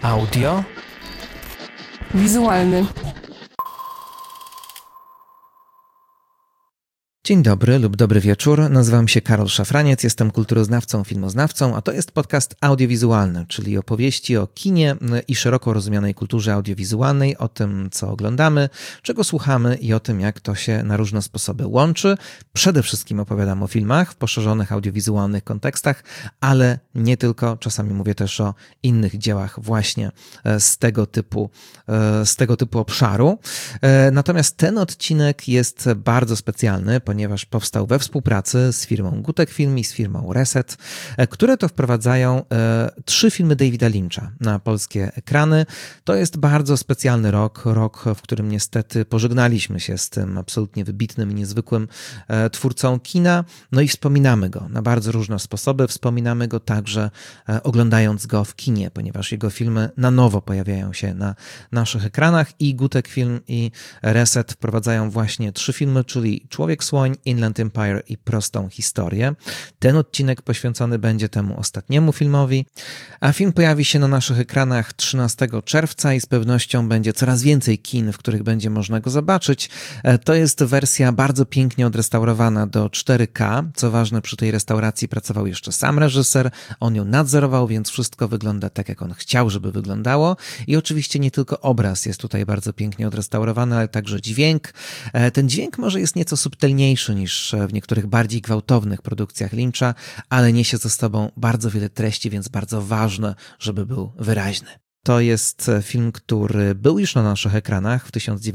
Audio. Wizualny. Dzień dobry lub dobry wieczór, nazywam się Karol Szafraniec, jestem kulturoznawcą, filmoznawcą, a to jest podcast audiowizualny, czyli opowieści o kinie i szeroko rozumianej kulturze audiowizualnej, o tym, co oglądamy, czego słuchamy i o tym, jak to się na różne sposoby łączy. Przede wszystkim opowiadam o filmach w poszerzonych audiowizualnych kontekstach, ale nie tylko, czasami mówię też o innych dziełach właśnie z tego typu obszaru. Natomiast ten odcinek jest bardzo specjalny, ponieważ powstał we współpracy z firmą Gutek Film i z firmą Reset, które to wprowadzają 3 filmy Davida Lyncha na polskie ekrany. To jest bardzo specjalny rok, w którym niestety pożegnaliśmy się z tym absolutnie wybitnym i niezwykłym twórcą kina, no i wspominamy go na bardzo różne sposoby. Wspominamy go także oglądając go w kinie, ponieważ jego filmy na nowo pojawiają się na naszych ekranach i Gutek Film i Reset wprowadzają właśnie 3 filmy, czyli Człowiek Słoń, Inland Empire i Prostą historię. Ten odcinek poświęcony będzie temu ostatniemu filmowi, a film pojawi się na naszych ekranach 13 czerwca i z pewnością będzie coraz więcej kin, w których będzie można go zobaczyć. To jest wersja bardzo pięknie odrestaurowana do 4K. Co ważne, przy tej restauracji pracował jeszcze sam reżyser, on ją nadzorował, więc wszystko wygląda tak, jak on chciał, żeby wyglądało. I oczywiście nie tylko obraz jest tutaj bardzo pięknie odrestaurowany, ale także dźwięk. Ten dźwięk może jest nieco subtelniejszy niż w niektórych bardziej gwałtownych produkcjach Lyncha, ale niesie ze sobą bardzo wiele treści, więc bardzo ważne, żeby był wyraźny. To jest film, który był już na naszych ekranach w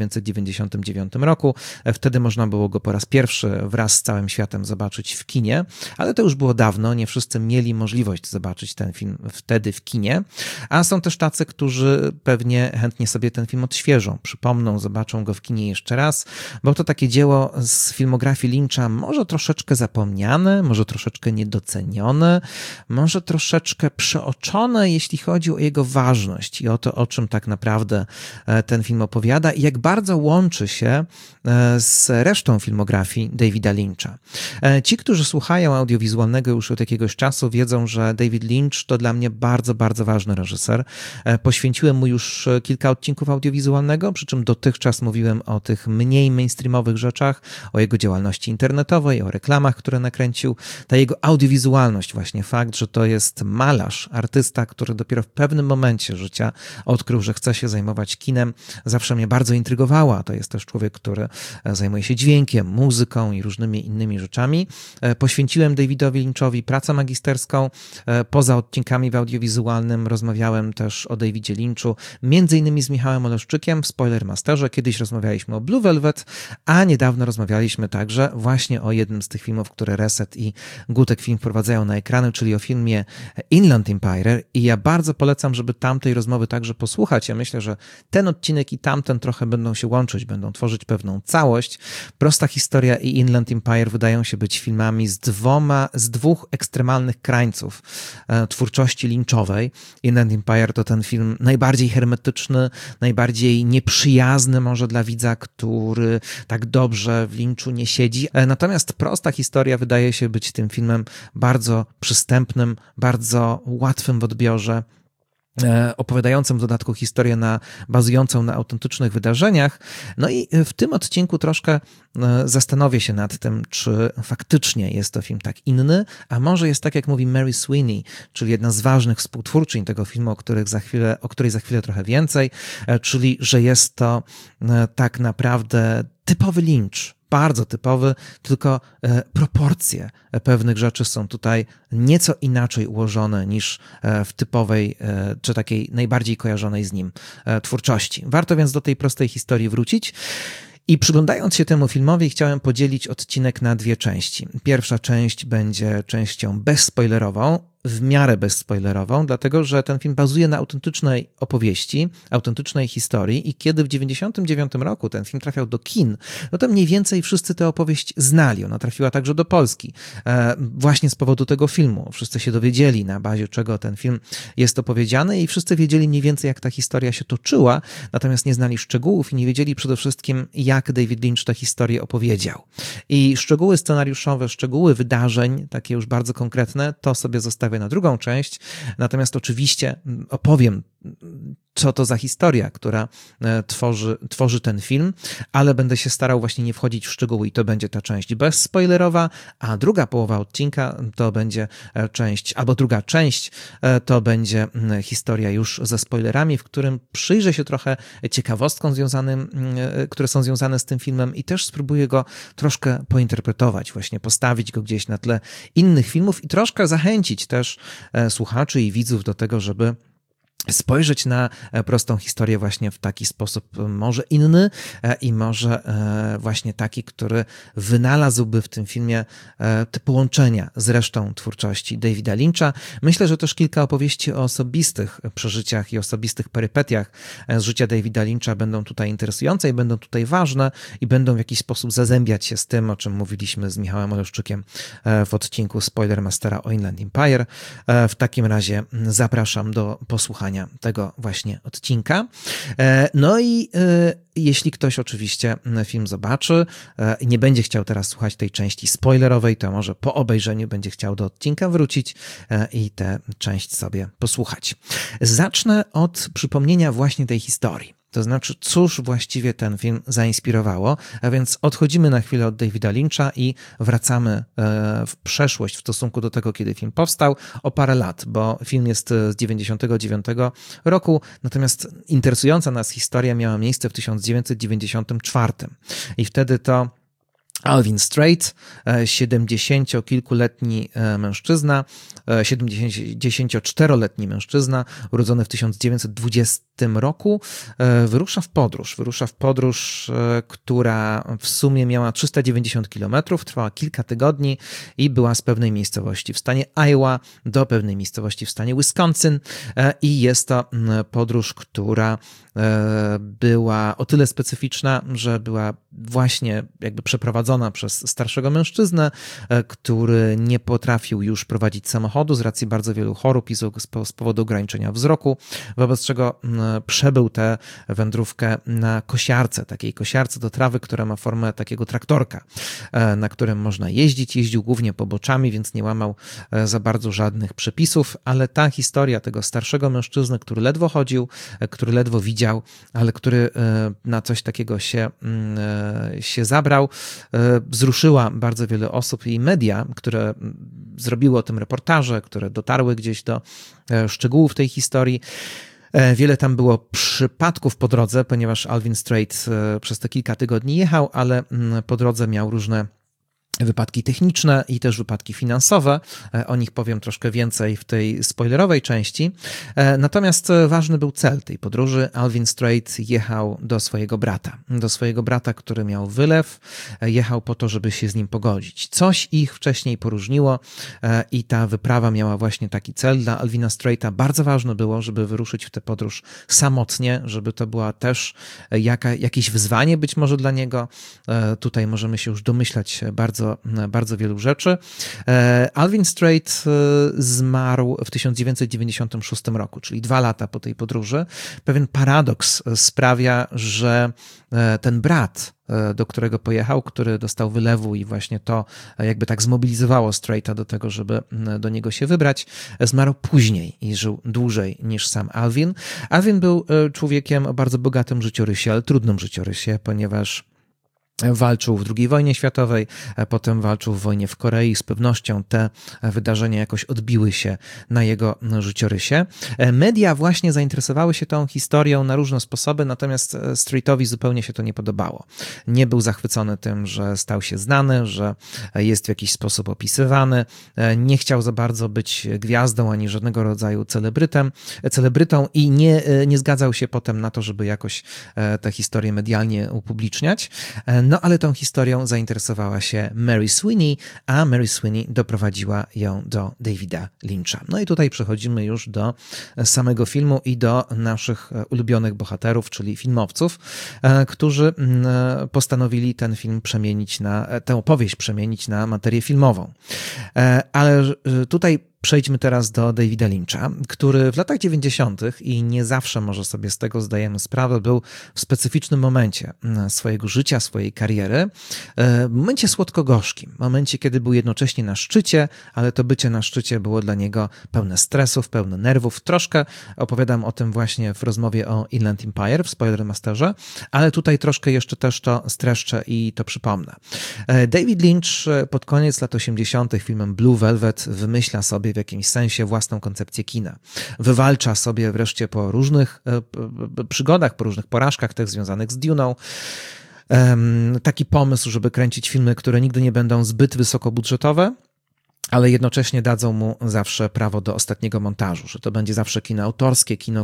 1999 roku. Wtedy można było go po raz pierwszy wraz z całym światem zobaczyć w kinie, ale to już było dawno, nie wszyscy mieli możliwość zobaczyć ten film wtedy w kinie, a są też tacy, którzy pewnie chętnie sobie ten film odświeżą, przypomną, zobaczą go w kinie jeszcze raz, bo to takie dzieło z filmografii Lyncha może troszeczkę zapomniane, może troszeczkę niedocenione, może troszeczkę przeoczone, jeśli chodzi o jego ważność i o to, o czym tak naprawdę ten film opowiada i jak bardzo łączy się z resztą filmografii Davida Lyncha. Ci, którzy słuchają audiowizualnego już od jakiegoś czasu, wiedzą, że David Lynch to dla mnie bardzo, bardzo ważny reżyser. Poświęciłem mu już kilka odcinków audiowizualnego, przy czym dotychczas mówiłem o tych mniej mainstreamowych rzeczach, o jego działalności internetowej, o reklamach, które nakręcił. Ta jego audiowizualność, właśnie fakt, że to jest malarz, artysta, który dopiero w pewnym momencie życia odkrył, że chce się zajmować kinem, zawsze mnie bardzo intrygowała. To jest też człowiek, który zajmuje się dźwiękiem, muzyką i różnymi innymi rzeczami. Poświęciłem Davidowi Lynchowi pracę magisterską. Poza odcinkami w audiowizualnym rozmawiałem też o Davidzie Lynchu, między innymi z Michałem Oleszczykiem w Spoilermasterze. Kiedyś rozmawialiśmy o Blue Velvet, a niedawno rozmawialiśmy także właśnie o jednym z tych filmów, które Reset i Gutek Film wprowadzają na ekrany, czyli o filmie Inland Empire i ja bardzo polecam, żeby tamtej rozmowy także posłuchać. Ja myślę, że ten odcinek i tamten trochę będą się łączyć, będą tworzyć pewną całość. Prosta historia i Inland Empire wydają się być filmami z dwóch ekstremalnych krańców twórczości Lynchowej. Inland Empire to ten film najbardziej hermetyczny, najbardziej nieprzyjazny może dla widza, który tak dobrze w Lynchu nie siedzi. Natomiast Prosta historia wydaje się być tym filmem bardzo przystępnym, bardzo łatwym w odbiorze, opowiadającym w dodatku historię bazującą na autentycznych wydarzeniach. No i w tym odcinku troszkę zastanowię się nad tym, czy faktycznie jest to film tak inny, a może jest tak, jak mówi Mary Sweeney, czyli jedna z ważnych współtwórczyń tego filmu, o której za chwilę trochę więcej, czyli że jest to tak naprawdę typowy Lynch. Bardzo typowy, tylko proporcje pewnych rzeczy są tutaj nieco inaczej ułożone niż w typowej, czy takiej najbardziej kojarzonej z nim twórczości. Warto więc do tej prostej historii wrócić. I przyglądając się temu filmowi, chciałem podzielić odcinek na 2 części. Pierwsza część będzie częścią bezspoilerową, w miarę bezspoilerową, dlatego że ten film bazuje na autentycznej opowieści, autentycznej historii i kiedy w 1999 roku ten film trafiał do kin, no to mniej więcej wszyscy tę opowieść znali. Ona trafiła także do Polski. Właśnie z powodu tego filmu. Wszyscy się dowiedzieli, na bazie czego ten film jest opowiedziany i wszyscy wiedzieli mniej więcej, jak ta historia się toczyła, natomiast nie znali szczegółów i nie wiedzieli przede wszystkim, jak David Lynch tę historię opowiedział. I szczegóły scenariuszowe, szczegóły wydarzeń, takie już bardzo konkretne, to sobie zostawiam przedstawię na drugą część, natomiast oczywiście opowiem, co to za historia, która tworzy ten film, ale będę się starał właśnie nie wchodzić w szczegóły i to będzie ta część bezspoilerowa, a druga połowa odcinka to będzie część, albo druga część to będzie historia już ze spoilerami, w którym przyjrzę się trochę ciekawostkom które są związane z tym filmem i też spróbuję go troszkę pointerpretować, właśnie postawić go gdzieś na tle innych filmów i troszkę zachęcić też słuchaczy i widzów do tego, żeby spojrzeć na prostą historię właśnie w taki sposób może inny i może właśnie taki, który wynalazłby w tym filmie te połączenia z resztą twórczości Davida Lyncha. Myślę, że też kilka opowieści o osobistych przeżyciach i osobistych perypetiach z życia Davida Lyncha będą tutaj interesujące i będą tutaj ważne i będą w jakiś sposób zazębiać się z tym, o czym mówiliśmy z Michałem Oleszczykiem w odcinku Spoilermastera o Inland Empire. W takim razie zapraszam do posłuchania tego właśnie odcinka. No i jeśli ktoś oczywiście film zobaczy i nie będzie chciał teraz słuchać tej części spoilerowej, to może po obejrzeniu będzie chciał do odcinka wrócić i tę część sobie posłuchać. Zacznę od przypomnienia właśnie tej historii. To znaczy, cóż właściwie ten film zainspirowało, a więc odchodzimy na chwilę od Davida Lyncha i wracamy w przeszłość w stosunku do tego, kiedy film powstał, o parę lat, bo film jest z 99 roku, natomiast interesująca nas historia miała miejsce w 1994 i wtedy to Alvin Strait, 70-kilkuletni mężczyzna, 74-letni mężczyzna, urodzony w 1920 roku, wyrusza w podróż, która w sumie miała 390 km, trwała kilka tygodni i była z pewnej miejscowości w stanie Iowa do pewnej miejscowości w stanie Wisconsin i jest to podróż, która była o tyle specyficzna, że była właśnie jakby przeprowadzona przez starszego mężczyznę, który nie potrafił już prowadzić samochodu z racji bardzo wielu chorób i z powodu ograniczenia wzroku, wobec czego przebył tę wędrówkę na kosiarce, takiej kosiarce do trawy, która ma formę takiego traktorka, na którym można jeździć. Jeździł głównie poboczami, więc nie łamał za bardzo żadnych przepisów, ale ta historia tego starszego mężczyzny, który ledwo chodził, który ledwo widział, ale który na coś takiego się zabrał, wzruszyła bardzo wiele osób i media, które zrobiły o tym reportaże, które dotarły gdzieś do szczegółów tej historii. Wiele tam było przypadków po drodze, ponieważ Alvin Strait przez te kilka tygodni jechał, ale po drodze miał różne wypadki techniczne i też wypadki finansowe. O nich powiem troszkę więcej w tej spoilerowej części. Natomiast ważny był cel tej podróży. Alvin Strait jechał do swojego brata, który miał wylew. Jechał po to, żeby się z nim pogodzić. Coś ich wcześniej poróżniło i ta wyprawa miała właśnie taki cel. Dla Alvina Straita bardzo ważne było, żeby wyruszyć w tę podróż samotnie, żeby to była też jakieś wyzwanie być może dla niego. Tutaj możemy się już domyślać bardzo wielu rzeczy. Alvin Strait zmarł w 1996 roku, czyli 2 lata po tej podróży. Pewien paradoks sprawia, że ten brat, do którego pojechał, który dostał wylewu i właśnie to jakby tak zmobilizowało Straita do tego, żeby do niego się wybrać, zmarł później i żył dłużej niż sam Alvin. Alvin był człowiekiem o bardzo bogatym życiorysie, ale trudnym życiorysie, ponieważ walczył w II wojnie światowej, potem walczył w wojnie w Korei. Z pewnością te wydarzenia jakoś odbiły się na jego życiorysie. Media właśnie zainteresowały się tą historią na różne sposoby, natomiast Straitowi zupełnie się to nie podobało. Nie był zachwycony tym, że stał się znany, że jest w jakiś sposób opisywany. Nie chciał za bardzo być gwiazdą ani żadnego rodzaju celebrytą i nie zgadzał się potem na to, żeby jakoś tę historię medialnie upubliczniać. No ale tą historią zainteresowała się Mary Sweeney, a Mary Sweeney doprowadziła ją do Davida Lyncha. No i tutaj przechodzimy już do samego filmu i do naszych ulubionych bohaterów, czyli filmowców, którzy postanowili ten film tę opowieść przemienić na materię filmową. Ale tutaj przejdźmy teraz do Davida Lyncha, który w latach 90. i nie zawsze może sobie z tego zdajemy sprawę, był w specyficznym momencie swojego życia, swojej kariery, momencie słodko-gorzkim, momencie, kiedy był jednocześnie na szczycie, ale to bycie na szczycie było dla niego pełne stresów, pełne nerwów. Troszkę opowiadam o tym właśnie w rozmowie o Inland Empire w Spoilermasterze, ale tutaj troszkę jeszcze też to streszczę i to przypomnę. David Lynch pod koniec lat 80. filmem Blue Velvet wymyśla sobie w jakimś sensie własną koncepcję kina. Wywalcza sobie wreszcie po różnych przygodach, po różnych porażkach też związanych z Dune'ą, taki pomysł, żeby kręcić filmy, które nigdy nie będą zbyt wysokobudżetowe, ale jednocześnie dadzą mu zawsze prawo do ostatniego montażu, że to będzie zawsze kino autorskie, kino,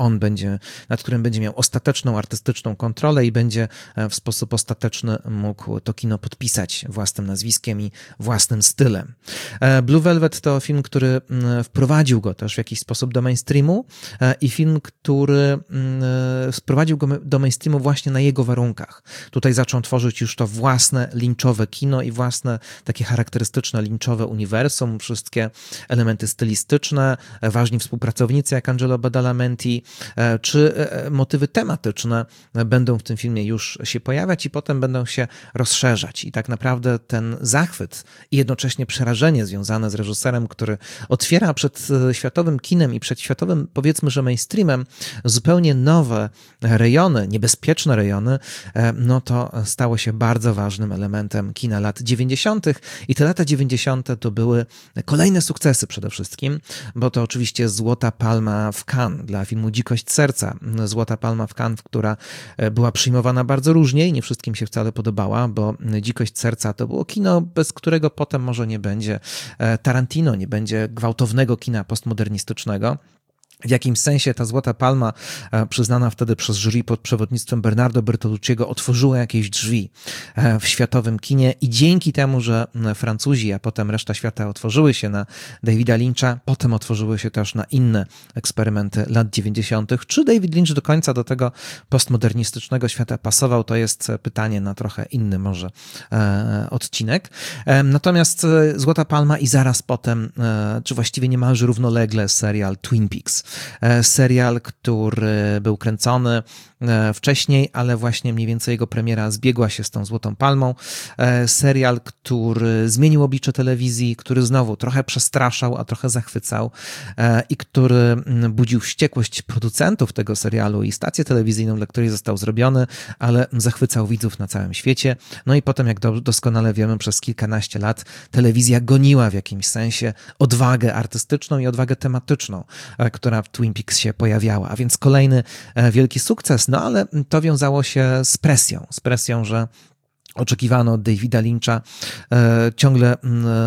nad którym będzie miał ostateczną artystyczną kontrolę i będzie w sposób ostateczny mógł to kino podpisać własnym nazwiskiem i własnym stylem. Blue Velvet to film, który wprowadził go też w jakiś sposób do mainstreamu i film, który wprowadził go do mainstreamu właśnie na jego warunkach. Tutaj zaczął tworzyć już to własne lynchowe kino i własne takie charakterystyczne lynchowe uniwersum, wszystkie elementy stylistyczne, ważni współpracownicy jak Angelo Badalamenti, czy motywy tematyczne będą w tym filmie już się pojawiać i potem będą się rozszerzać. I tak naprawdę ten zachwyt i jednocześnie przerażenie związane z reżyserem, który otwiera przed światowym kinem i przed światowym, powiedzmy, że mainstreamem zupełnie nowe rejony, niebezpieczne rejony, no to stało się bardzo ważnym elementem kina lat 90. I te lata 90. to były kolejne sukcesy przede wszystkim, bo to oczywiście Złota Palma w Cannes dla filmu Dzikość serca. Złota Palma w Cannes, która była przyjmowana bardzo różnie i nie wszystkim się wcale podobała, bo Dzikość serca to było kino, bez którego potem może nie będzie Tarantino, nie będzie gwałtownego kina postmodernistycznego. W jakimś sensie ta Złota Palma, przyznana wtedy przez jury pod przewodnictwem Bernardo Bertolucciego, otworzyła jakieś drzwi w światowym kinie i dzięki temu, że Francuzi, a potem reszta świata otworzyły się na Davida Lyncha, potem otworzyły się też na inne eksperymenty lat 90. Czy David Lynch do końca do tego postmodernistycznego świata pasował, to jest pytanie na trochę inny może odcinek. Natomiast Złota Palma i zaraz potem, czy właściwie niemalże równolegle serial Twin Peaks. Serial, który był kręcony wcześniej, ale właśnie mniej więcej jego premiera zbiegła się z tą Złotą Palmą. Serial, który zmienił oblicze telewizji, który znowu trochę przestraszał, a trochę zachwycał i który budził wściekłość producentów tego serialu i stację telewizyjną, dla której został zrobiony, ale zachwycał widzów na całym świecie. No i potem, jak doskonale wiemy, przez kilkanaście lat telewizja goniła w jakimś sensie odwagę artystyczną i odwagę tematyczną, która w Twin Peaks się pojawiała. A więc kolejny wielki sukces, no ale to wiązało się z presją, że oczekiwano od Davida Lyncha ciągle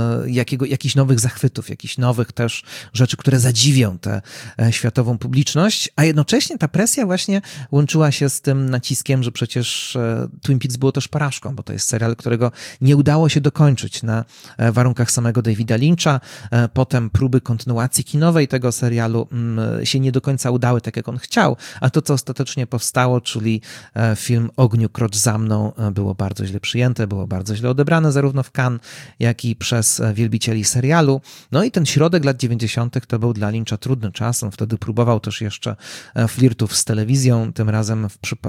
jakichś nowych zachwytów, jakichś nowych też rzeczy, które zadziwią tę światową publiczność, a jednocześnie ta presja właśnie łączyła się z tym naciskiem, że przecież Twin Peaks było też porażką, bo to jest serial, którego nie udało się dokończyć na warunkach samego Davida Lyncha. Potem próby kontynuacji kinowej tego serialu się nie do końca udały tak, jak on chciał, a to, co ostatecznie powstało, czyli film Ogniu krocz za mną, było bardzo źle przyjęte, było bardzo źle odebrane zarówno w Cannes, jak i przez wielbicieli serialu. No i ten środek lat 90. to był dla Lyncha trudny czas. On wtedy próbował też jeszcze flirtów z telewizją, tym razem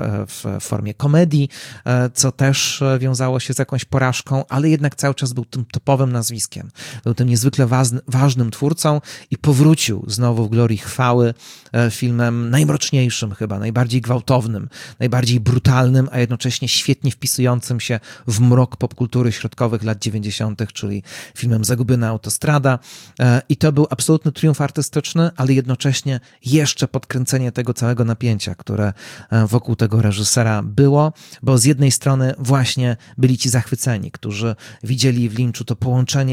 w formie komedii, co też wiązało się z jakąś porażką, ale jednak cały czas był tym topowym nazwiskiem. Był tym niezwykle ważnym twórcą i powrócił znowu w glorii chwały filmem najmroczniejszym chyba, najbardziej gwałtownym, najbardziej brutalnym, a jednocześnie świetnie wpisującym się w mrok popkultury środkowych lat 90., czyli filmem Zagubiona autostrada. I to był absolutny triumf artystyczny, ale jednocześnie jeszcze podkręcenie tego całego napięcia, które wokół tego reżysera było, bo z jednej strony właśnie byli ci zachwyceni, którzy widzieli w Lynchu to połączenie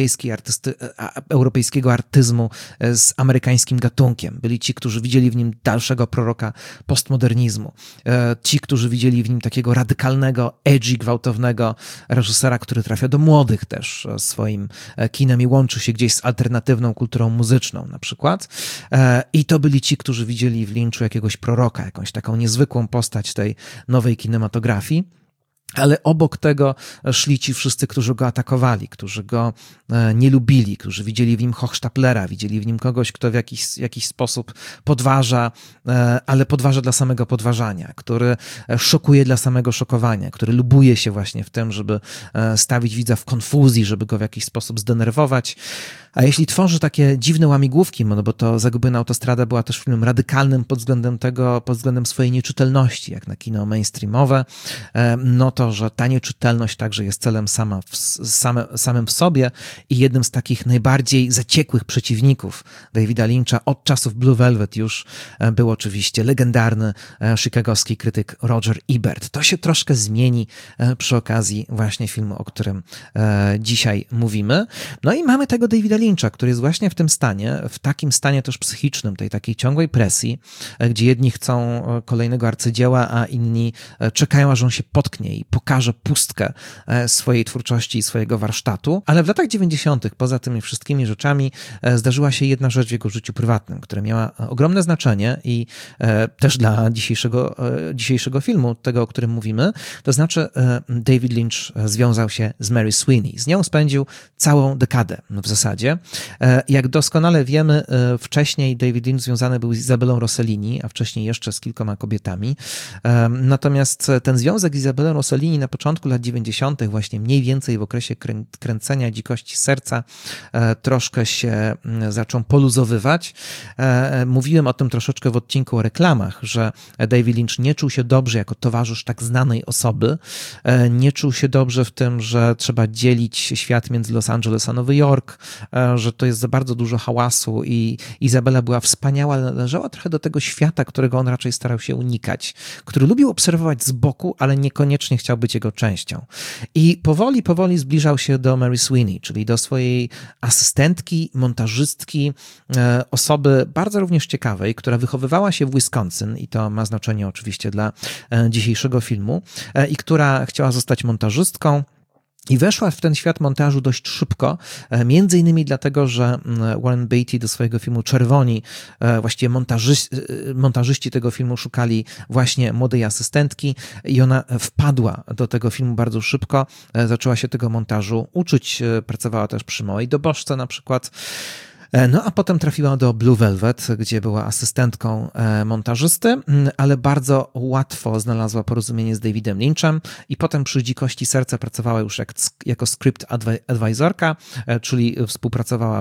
europejskiego artyzmu z amerykańskim gatunkiem. Byli ci, którzy widzieli w nim dalszego proroka postmodernizmu. Ci, którzy widzieli w nim takiego radykalnego, edgy, gwałtownego reżysera, który trafia do młodych też swoim kinem i łączy się gdzieś z alternatywną kulturą muzyczną na przykład. I to byli ci, którzy widzieli w Lynchu jakiegoś proroka, jakąś taką niezwykłą postać tej nowej kinematografii. Ale obok tego szli ci wszyscy, którzy go atakowali, którzy go nie lubili, którzy widzieli w nim Hochstaplera, widzieli w nim kogoś, kto w jakiś sposób podważa, ale podważa dla samego podważania, który szokuje dla samego szokowania, który lubuje się właśnie w tym, żeby stawić widza w konfuzji, żeby go w jakiś sposób zdenerwować. A jeśli tworzy takie dziwne łamigłówki, no bo to Zagubiona autostrada była też filmem radykalnym pod względem swojej nieczytelności, jak na kino mainstreamowe, no to, że ta nieczytelność także jest celem samym w sobie i jednym z takich najbardziej zaciekłych przeciwników Davida Lyncha od czasów Blue Velvet już był oczywiście legendarny chicagowski krytyk Roger Ebert. To się troszkę zmieni przy okazji właśnie filmu, o którym dzisiaj mówimy. No i mamy tego Davida Lyncha, który jest właśnie w tym stanie, w takim stanie też psychicznym, tej takiej ciągłej presji, gdzie jedni chcą kolejnego arcydzieła, a inni czekają, aż on się potknie i pokaże pustkę swojej twórczości i swojego warsztatu. Ale w latach 90. poza tymi wszystkimi rzeczami zdarzyła się jedna rzecz w jego życiu prywatnym, która miała ogromne znaczenie i też dla dzisiejszego filmu, tego, o którym mówimy. To znaczy David Lynch związał się z Mary Sweeney. Z nią spędził całą dekadę w zasadzie. Jak doskonale wiemy, wcześniej David Lynch związany był z Izabelą Rossellini, a wcześniej jeszcze z kilkoma kobietami. Natomiast ten związek z Izabelą Rossellini na początku lat 90., właśnie mniej więcej w okresie kręcenia Dzikości serca, troszkę się zaczął poluzowywać. Mówiłem o tym troszeczkę w odcinku o reklamach, że David Lynch nie czuł się dobrze jako towarzysz tak znanej osoby, nie czuł się dobrze w tym, że trzeba dzielić świat między Los Angeles a Nowy Jork, że to jest za bardzo dużo hałasu i Izabela była wspaniała, ale należała trochę do tego świata, którego on raczej starał się unikać, który lubił obserwować z boku, ale niekoniecznie chciał być jego częścią. I powoli zbliżał się do Mary Sweeney, czyli do swojej asystentki, montażystki, osoby bardzo również ciekawej, która wychowywała się w Wisconsin i to ma znaczenie oczywiście dla dzisiejszego filmu i która chciała zostać montażystką. I weszła w ten świat montażu dość szybko, między innymi dlatego, że Warren Beatty do swojego filmu Czerwoni, właściwie montażyści tego filmu szukali właśnie młodej asystentki i ona wpadła do tego filmu bardzo szybko, zaczęła się tego montażu uczyć, pracowała też przy Małej Dobożce na przykład. No a potem trafiła do Blue Velvet, gdzie była asystentką montażysty, ale bardzo łatwo znalazła porozumienie z Davidem Lynchem i potem przy Dzikości serca pracowała już jako script advisorka, czyli współpracowała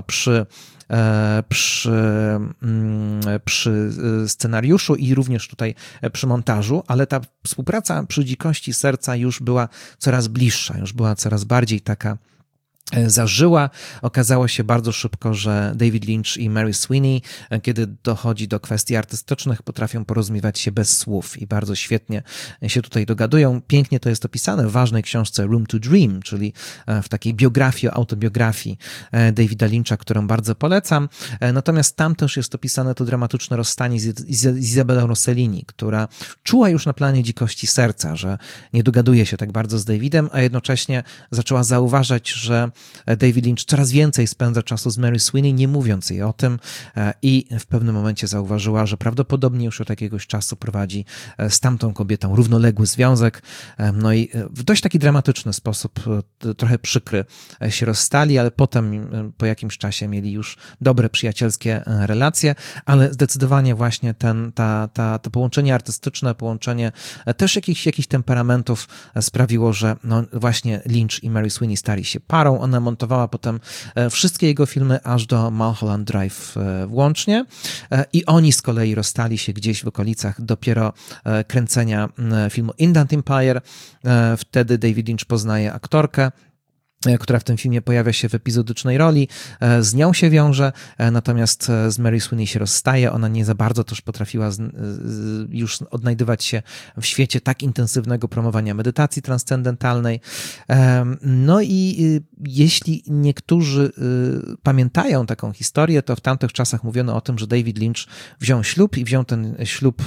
przy scenariuszu i również tutaj przy montażu, ale ta współpraca przy Dzikości serca już była coraz bliższa, już była coraz bardziej taka zażyła. Okazało się bardzo szybko, że David Lynch i Mary Sweeney, kiedy dochodzi do kwestii artystycznych, potrafią porozumiewać się bez słów i bardzo świetnie się tutaj dogadują. Pięknie to jest opisane w ważnej książce Room to Dream, czyli w takiej autobiografii Davida Lyncha, którą bardzo polecam. Natomiast tam też jest opisane to dramatyczne rozstanie z Izabelą Rossellini, która czuła już na planie Dzikości serca, że nie dogaduje się tak bardzo z Davidem, a jednocześnie zaczęła zauważać, że David Lynch coraz więcej spędza czasu z Mary Sweeney, nie mówiąc jej o tym, i w pewnym momencie zauważyła, że prawdopodobnie już od jakiegoś czasu prowadzi z tamtą kobietą równoległy związek. No i w dość taki dramatyczny sposób, trochę przykry, się rozstali, ale potem po jakimś czasie mieli już dobre, przyjacielskie relacje, ale zdecydowanie właśnie to połączenie artystyczne, połączenie też jakichś temperamentów sprawiło, że no właśnie Lynch i Mary Sweeney stali się parą. Ona montowała potem wszystkie jego filmy aż do Mulholland Drive włącznie i oni z kolei rozstali się gdzieś w okolicach dopiero kręcenia filmu Inland Empire. Wtedy David Lynch poznaje aktorkę, która w tym filmie pojawia się w epizodycznej roli, z nią się wiąże, natomiast z Mary Sweeney się rozstaje, ona nie za bardzo też potrafiła już odnajdywać się w świecie tak intensywnego promowania medytacji transcendentalnej. No i jeśli niektórzy pamiętają taką historię, to w tamtych czasach mówiono o tym, że David Lynch wziął ślub i wziął ten ślub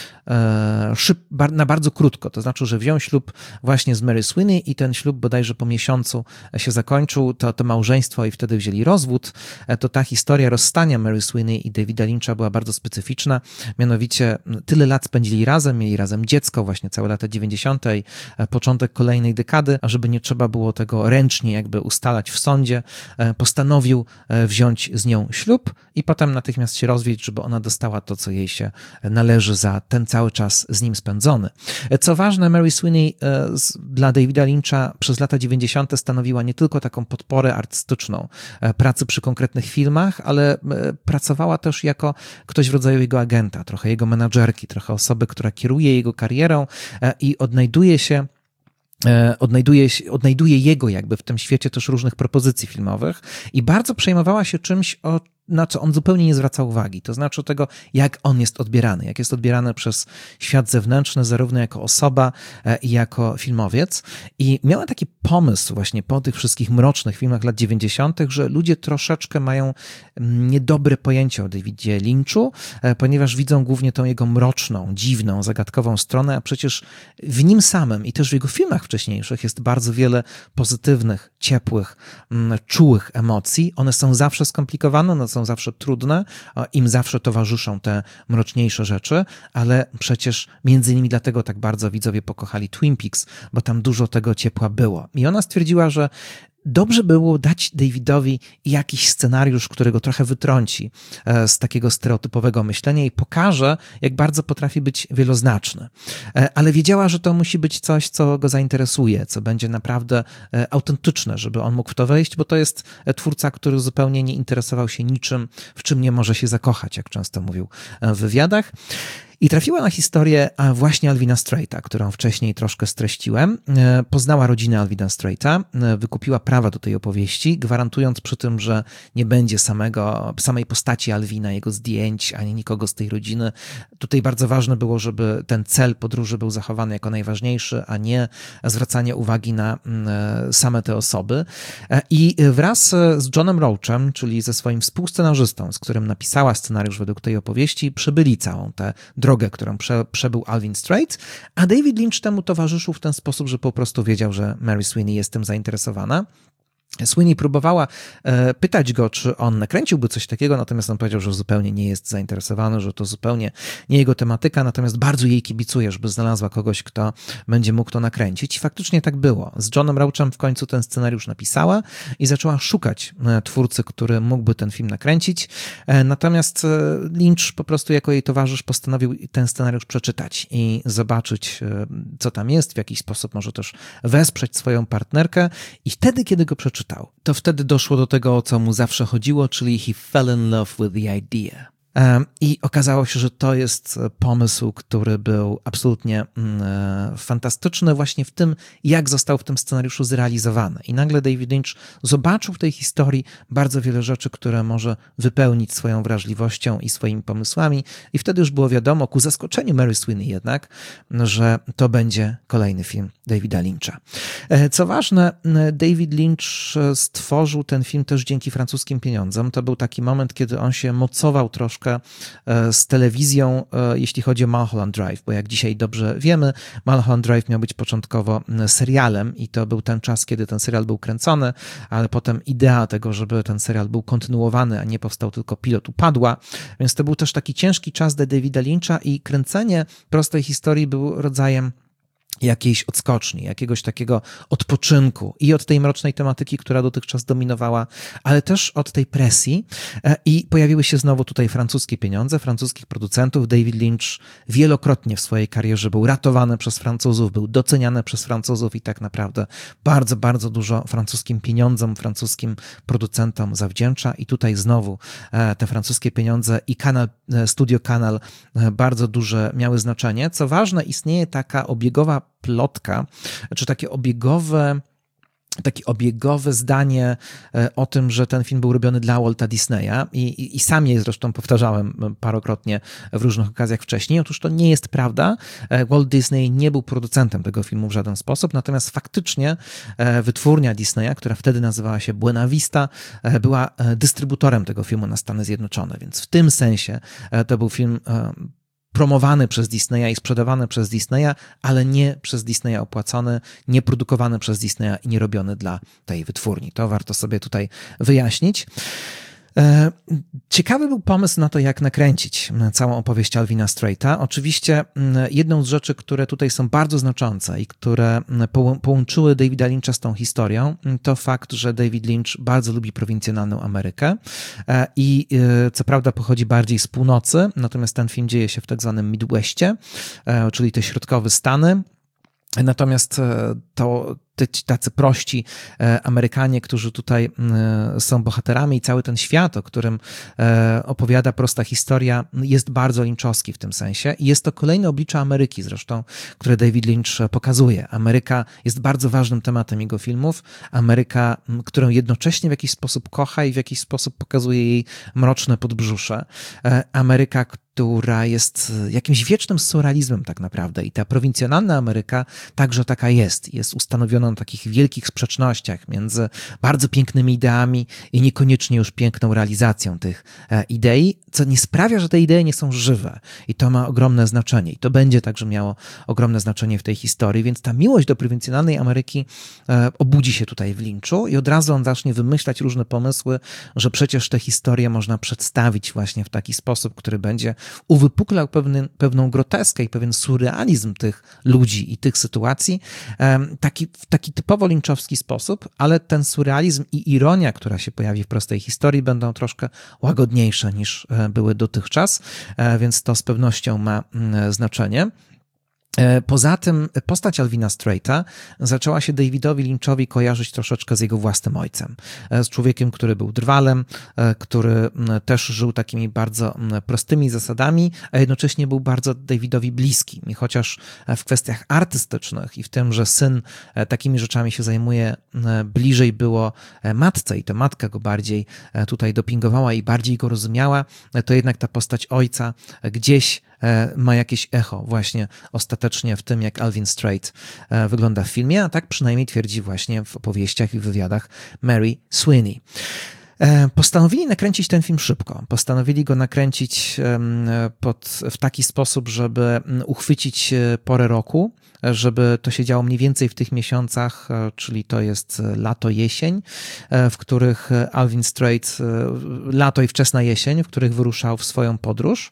na bardzo krótko, to znaczy, że wziął ślub właśnie z Mary Sweeney i ten ślub bodajże pomiędzy miesiącu się zakończył to małżeństwo i wtedy wzięli rozwód, to ta historia rozstania Mary Sweeney i Davida Lyncha była bardzo specyficzna. Mianowicie tyle lat spędzili razem, mieli razem dziecko, właśnie całe lata 90., początek kolejnej dekady, a żeby nie trzeba było tego ręcznie jakby ustalać w sądzie, postanowił wziąć z nią ślub i potem natychmiast się rozwieść, żeby ona dostała to, co jej się należy za ten cały czas z nim spędzony. Co ważne, Mary Sweeney dla Davida Lyncha przez lata 90. stanowiła nie tylko taką podporę artystyczną pracy przy konkretnych filmach, ale pracowała też jako ktoś w rodzaju jego agenta, trochę jego menadżerki, trochę osoby, która kieruje jego karierą i odnajduje jego jakby w tym świecie też różnych propozycji filmowych i bardzo przejmowała się czymś, na co on zupełnie nie zwraca uwagi. To znaczy tego, jak on jest odbierany, jak jest odbierany przez świat zewnętrzny, zarówno jako osoba i jako filmowiec. I miała taki pomysł właśnie po tych wszystkich mrocznych filmach lat 90., że ludzie troszeczkę mają niedobre pojęcie o Davidzie Lynchu, ponieważ widzą głównie tą jego mroczną, dziwną, zagadkową stronę, a przecież w nim samym i też w jego filmach wcześniejszych jest bardzo wiele pozytywnych, ciepłych, czułych emocji. One są zawsze skomplikowane, one są zawsze trudne, im zawsze towarzyszą te mroczniejsze rzeczy, ale przecież między innymi dlatego tak bardzo widzowie pokochali Twin Peaks, bo tam dużo tego ciepła było. I ona stwierdziła, że dobrze było dać Davidowi jakiś scenariusz, który go trochę wytrąci z takiego stereotypowego myślenia i pokaże, jak bardzo potrafi być wieloznaczny. Ale wiedziała, że to musi być coś, co go zainteresuje, co będzie naprawdę autentyczne, żeby on mógł w to wejść, bo to jest twórca, który zupełnie nie interesował się niczym, w czym nie może się zakochać, jak często mówił w wywiadach. I trafiła na historię właśnie Alvina Straita, którą wcześniej troszkę streściłem. Poznała rodzinę Alvina Straita, wykupiła prawa do tej opowieści, gwarantując przy tym, że nie będzie samej postaci Alvina, jego zdjęć, ani nikogo z tej rodziny. Tutaj bardzo ważne było, żeby ten cel podróży był zachowany jako najważniejszy, a nie zwracanie uwagi na same te osoby. I wraz z Johnem Roachem, czyli ze swoim współscenarzystą, z którym napisała scenariusz według tej opowieści, przebyli całą tę drogę, którą przebył Alvin Strait, a David Lynch temu towarzyszył w ten sposób, że po prostu wiedział, że Mary Sweeney jest tym zainteresowana. Sweeney próbowała pytać go, czy on nakręciłby coś takiego, natomiast on powiedział, że zupełnie nie jest zainteresowany, że to zupełnie nie jego tematyka, natomiast bardzo jej kibicuje, żeby znalazła kogoś, kto będzie mógł to nakręcić. I faktycznie tak było. Z Johnem Roachem w końcu ten scenariusz napisała i zaczęła szukać twórcy, który mógłby ten film nakręcić. Natomiast Lynch po prostu jako jej towarzysz postanowił ten scenariusz przeczytać i zobaczyć, co tam jest, w jakiś sposób może też wesprzeć swoją partnerkę i wtedy, kiedy go przeczytał, to wtedy doszło do tego, o co mu zawsze chodziło, czyli he fell in love with the idea. I okazało się, że to jest pomysł, który był absolutnie fantastyczny właśnie w tym, jak został w tym scenariuszu zrealizowany. I nagle David Lynch zobaczył w tej historii bardzo wiele rzeczy, które może wypełnić swoją wrażliwością i swoimi pomysłami. I wtedy już było wiadomo, ku zaskoczeniu Mary Sweeney jednak, że to będzie kolejny film Davida Lyncha. Co ważne, David Lynch stworzył ten film też dzięki francuskim pieniądzom. To był taki moment, kiedy on się mocował troszkę z telewizją, jeśli chodzi o Mulholland Drive, bo jak dzisiaj dobrze wiemy, Mulholland Drive miał być początkowo serialem i to był ten czas, kiedy ten serial był kręcony, ale potem idea tego, żeby ten serial był kontynuowany, a nie powstał tylko pilot, upadła, więc to był też taki ciężki czas dla Davida Lyncha i kręcenie prostej historii był rodzajem jakiejś odskoczni, jakiegoś takiego odpoczynku i od tej mrocznej tematyki, która dotychczas dominowała, ale też od tej presji i pojawiły się znowu tutaj francuskie pieniądze, francuskich producentów. David Lynch wielokrotnie w swojej karierze był ratowany przez Francuzów, był doceniany przez Francuzów i tak naprawdę bardzo, bardzo dużo francuskim pieniądzom, francuskim producentom zawdzięcza i tutaj znowu te francuskie pieniądze i Studio Canal bardzo duże miały znaczenie. Co ważne, istnieje taka obiegowa plotka, czy takie obiegowe zdanie o tym, że ten film był robiony dla Walta Disneya i sam je zresztą powtarzałem parokrotnie w różnych okazjach wcześniej. Otóż to nie jest prawda. Walt Disney nie był producentem tego filmu w żaden sposób, natomiast faktycznie wytwórnia Disneya, która wtedy nazywała się Buena Vista, była dystrybutorem tego filmu na Stany Zjednoczone, więc w tym sensie to był film promowany przez Disneya i sprzedawany przez Disneya, ale nie przez Disneya opłacony, nie produkowany przez Disneya i nie robiony dla tej wytwórni. To warto sobie tutaj wyjaśnić. Ciekawy był pomysł na to, jak nakręcić całą opowieść Alvina Straita. Oczywiście jedną z rzeczy, które tutaj są bardzo znaczące i które połączyły Davida Lyncha z tą historią, to fakt, że David Lynch bardzo lubi prowincjonalną Amerykę i co prawda pochodzi bardziej z północy, natomiast ten film dzieje się w tak zwanym Midwestie, czyli te środkowe Stany. Natomiast tacy prości Amerykanie, którzy tutaj są bohaterami i cały ten świat, o którym opowiada prosta historia, jest bardzo lynchowski w tym sensie i jest to kolejne oblicze Ameryki zresztą, które David Lynch pokazuje. Ameryka jest bardzo ważnym tematem jego filmów. Ameryka, którą jednocześnie w jakiś sposób kocha i w jakiś sposób pokazuje jej mroczne podbrzusze. Ameryka, która jest jakimś wiecznym surrealizmem tak naprawdę i ta prowincjonalna Ameryka także taka jest ustanowiona na takich wielkich sprzecznościach między bardzo pięknymi ideami i niekoniecznie już piękną realizacją tych idei, co nie sprawia, że te idee nie są żywe i to ma ogromne znaczenie i to będzie także miało ogromne znaczenie w tej historii, więc ta miłość do prowincjonalnej Ameryki obudzi się tutaj w Lynchu i od razu on zacznie wymyślać różne pomysły, że przecież tę historię można przedstawić właśnie w taki sposób, który będzie uwypuklał pewną groteskę i pewien surrealizm tych ludzi i tych sytuacji w taki typowo lynchowski sposób, ale ten surrealizm i ironia, która się pojawi w prostej historii, będą troszkę łagodniejsze niż były dotychczas, więc to z pewnością ma znaczenie. Poza tym postać Alvina Straita zaczęła się Davidowi Lynchowi kojarzyć troszeczkę z jego własnym ojcem. Z człowiekiem, który był drwalem, który też żył takimi bardzo prostymi zasadami, a jednocześnie był bardzo Davidowi bliski. I chociaż w kwestiach artystycznych i w tym, że syn takimi rzeczami się zajmuje, bliżej było matce i to matka go bardziej tutaj dopingowała i bardziej go rozumiała, to jednak ta postać ojca gdzieś ma jakieś echo właśnie ostatecznie w tym, jak Alvin Straight wygląda w filmie, a tak przynajmniej twierdzi właśnie w opowieściach i wywiadach Mary Sweeney. Postanowili nakręcić ten film szybko. Postanowili go nakręcić w taki sposób, żeby uchwycić porę roku, żeby to się działo mniej więcej w tych miesiącach, czyli to jest lato, jesień, w których Alvin Straight, lato i wczesna jesień, w których wyruszał w swoją podróż.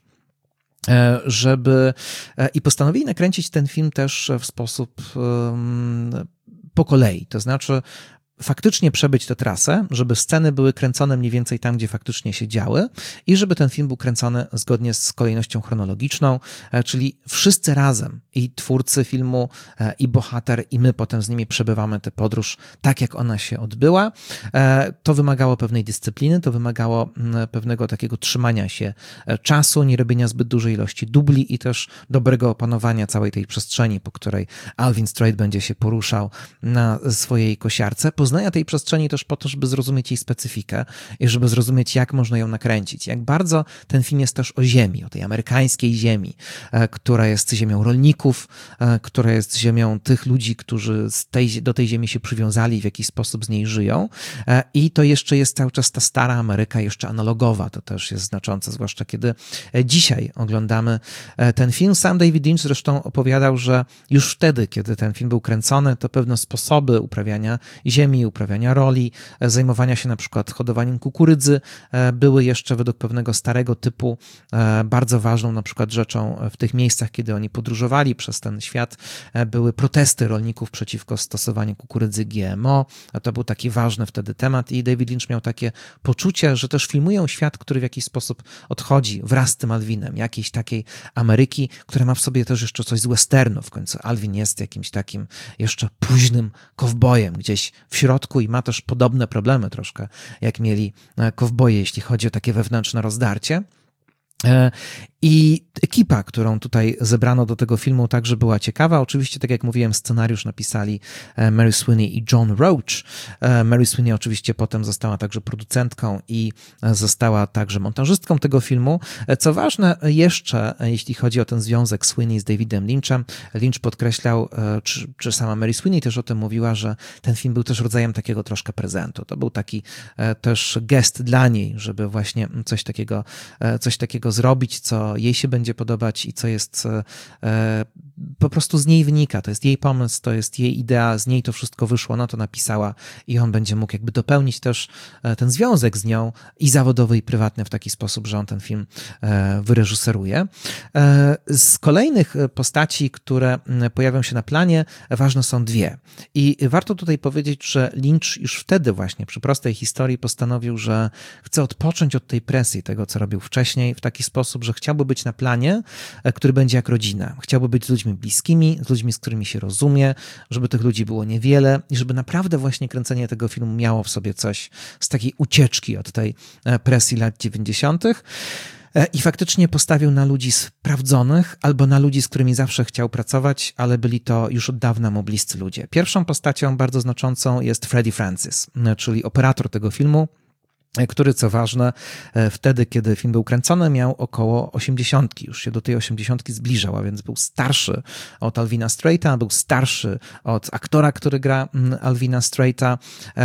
I postanowili nakręcić ten film też w sposób po kolei, to znaczy faktycznie przebyć tę trasę, żeby sceny były kręcone mniej więcej tam, gdzie faktycznie się działy i żeby ten film był kręcony zgodnie z kolejnością chronologiczną, czyli wszyscy razem, i twórcy filmu, i bohater, i my potem z nimi przebywamy tę podróż tak, jak ona się odbyła. To wymagało pewnej dyscypliny, to wymagało pewnego takiego trzymania się czasu, nie robienia zbyt dużej ilości dubli i też dobrego opanowania całej tej przestrzeni, po której Alvin Straight będzie się poruszał na swojej kosiarce. Poznania tej przestrzeni też po to, żeby zrozumieć jej specyfikę i żeby zrozumieć, jak można ją nakręcić. Jak bardzo ten film jest też o ziemi, o tej amerykańskiej ziemi, która jest ziemią rolników, która jest ziemią tych ludzi, którzy do tej ziemi się przywiązali, w jakiś sposób z niej żyją. I to jeszcze jest cały czas ta stara Ameryka, jeszcze analogowa. To też jest znaczące, zwłaszcza kiedy dzisiaj oglądamy ten film. Sam David Lynch zresztą opowiadał, że już wtedy, kiedy ten film był kręcony, to pewne sposoby uprawiania ziemi, uprawiania roli, zajmowania się na przykład hodowaniem kukurydzy były jeszcze według pewnego starego typu bardzo ważną na przykład rzeczą w tych miejscach, kiedy oni podróżowali przez ten świat. Były protesty rolników przeciwko stosowaniu kukurydzy GMO, a to był taki ważny wtedy temat i David Lynch miał takie poczucie, że też filmują świat, który w jakiś sposób odchodzi wraz z tym Alvinem, jakiejś takiej Ameryki, która ma w sobie też jeszcze coś z westernu. W końcu Alvin jest jakimś takim jeszcze późnym kowbojem gdzieś w środku i ma też podobne problemy troszkę, jak mieli kowboje, jeśli chodzi o takie wewnętrzne rozdarcie. I ekipa, którą tutaj zebrano do tego filmu, także była ciekawa. Oczywiście, tak jak mówiłem, scenariusz napisali Mary Sweeney i John Roach. Mary Sweeney oczywiście potem została także producentką i została także montażystką tego filmu. Co ważne jeszcze, jeśli chodzi o ten związek Sweeney z Davidem Lynchem, Lynch podkreślał, czy sama Mary Sweeney też o tym mówiła, że ten film był też rodzajem takiego troszkę prezentu. To był taki też gest dla niej, żeby właśnie coś takiego tego zrobić, co jej się będzie podobać i co jest po prostu z niej wynika. To jest jej pomysł, to jest jej idea, z niej to wszystko wyszło, ona to napisała i on będzie mógł jakby dopełnić też ten związek z nią i zawodowy, i prywatny w taki sposób, że on ten film wyreżyseruje. Z kolejnych postaci, które pojawią się na planie, ważne są dwie. I warto tutaj powiedzieć, że Lynch już wtedy właśnie przy prostej historii postanowił, że chce odpocząć od tej presji tego, co robił wcześniej, w taki sposób, że chciałby być na planie, który będzie jak rodzina. Chciałby być z ludźmi bliskimi, z ludźmi, z którymi się rozumie, żeby tych ludzi było niewiele i żeby naprawdę właśnie kręcenie tego filmu miało w sobie coś z takiej ucieczki od tej presji lat 90. I faktycznie postawił na ludzi sprawdzonych albo na ludzi, z którymi zawsze chciał pracować, ale byli to już od dawna mu bliscy ludzie. Pierwszą postacią bardzo znaczącą jest Freddie Francis, czyli operator tego filmu, który, co ważne, wtedy, kiedy film był kręcony, miał około 80, już się do tej 80 zbliżał, a więc był starszy od Alvina Straita, był starszy od aktora, który gra Alvina Straita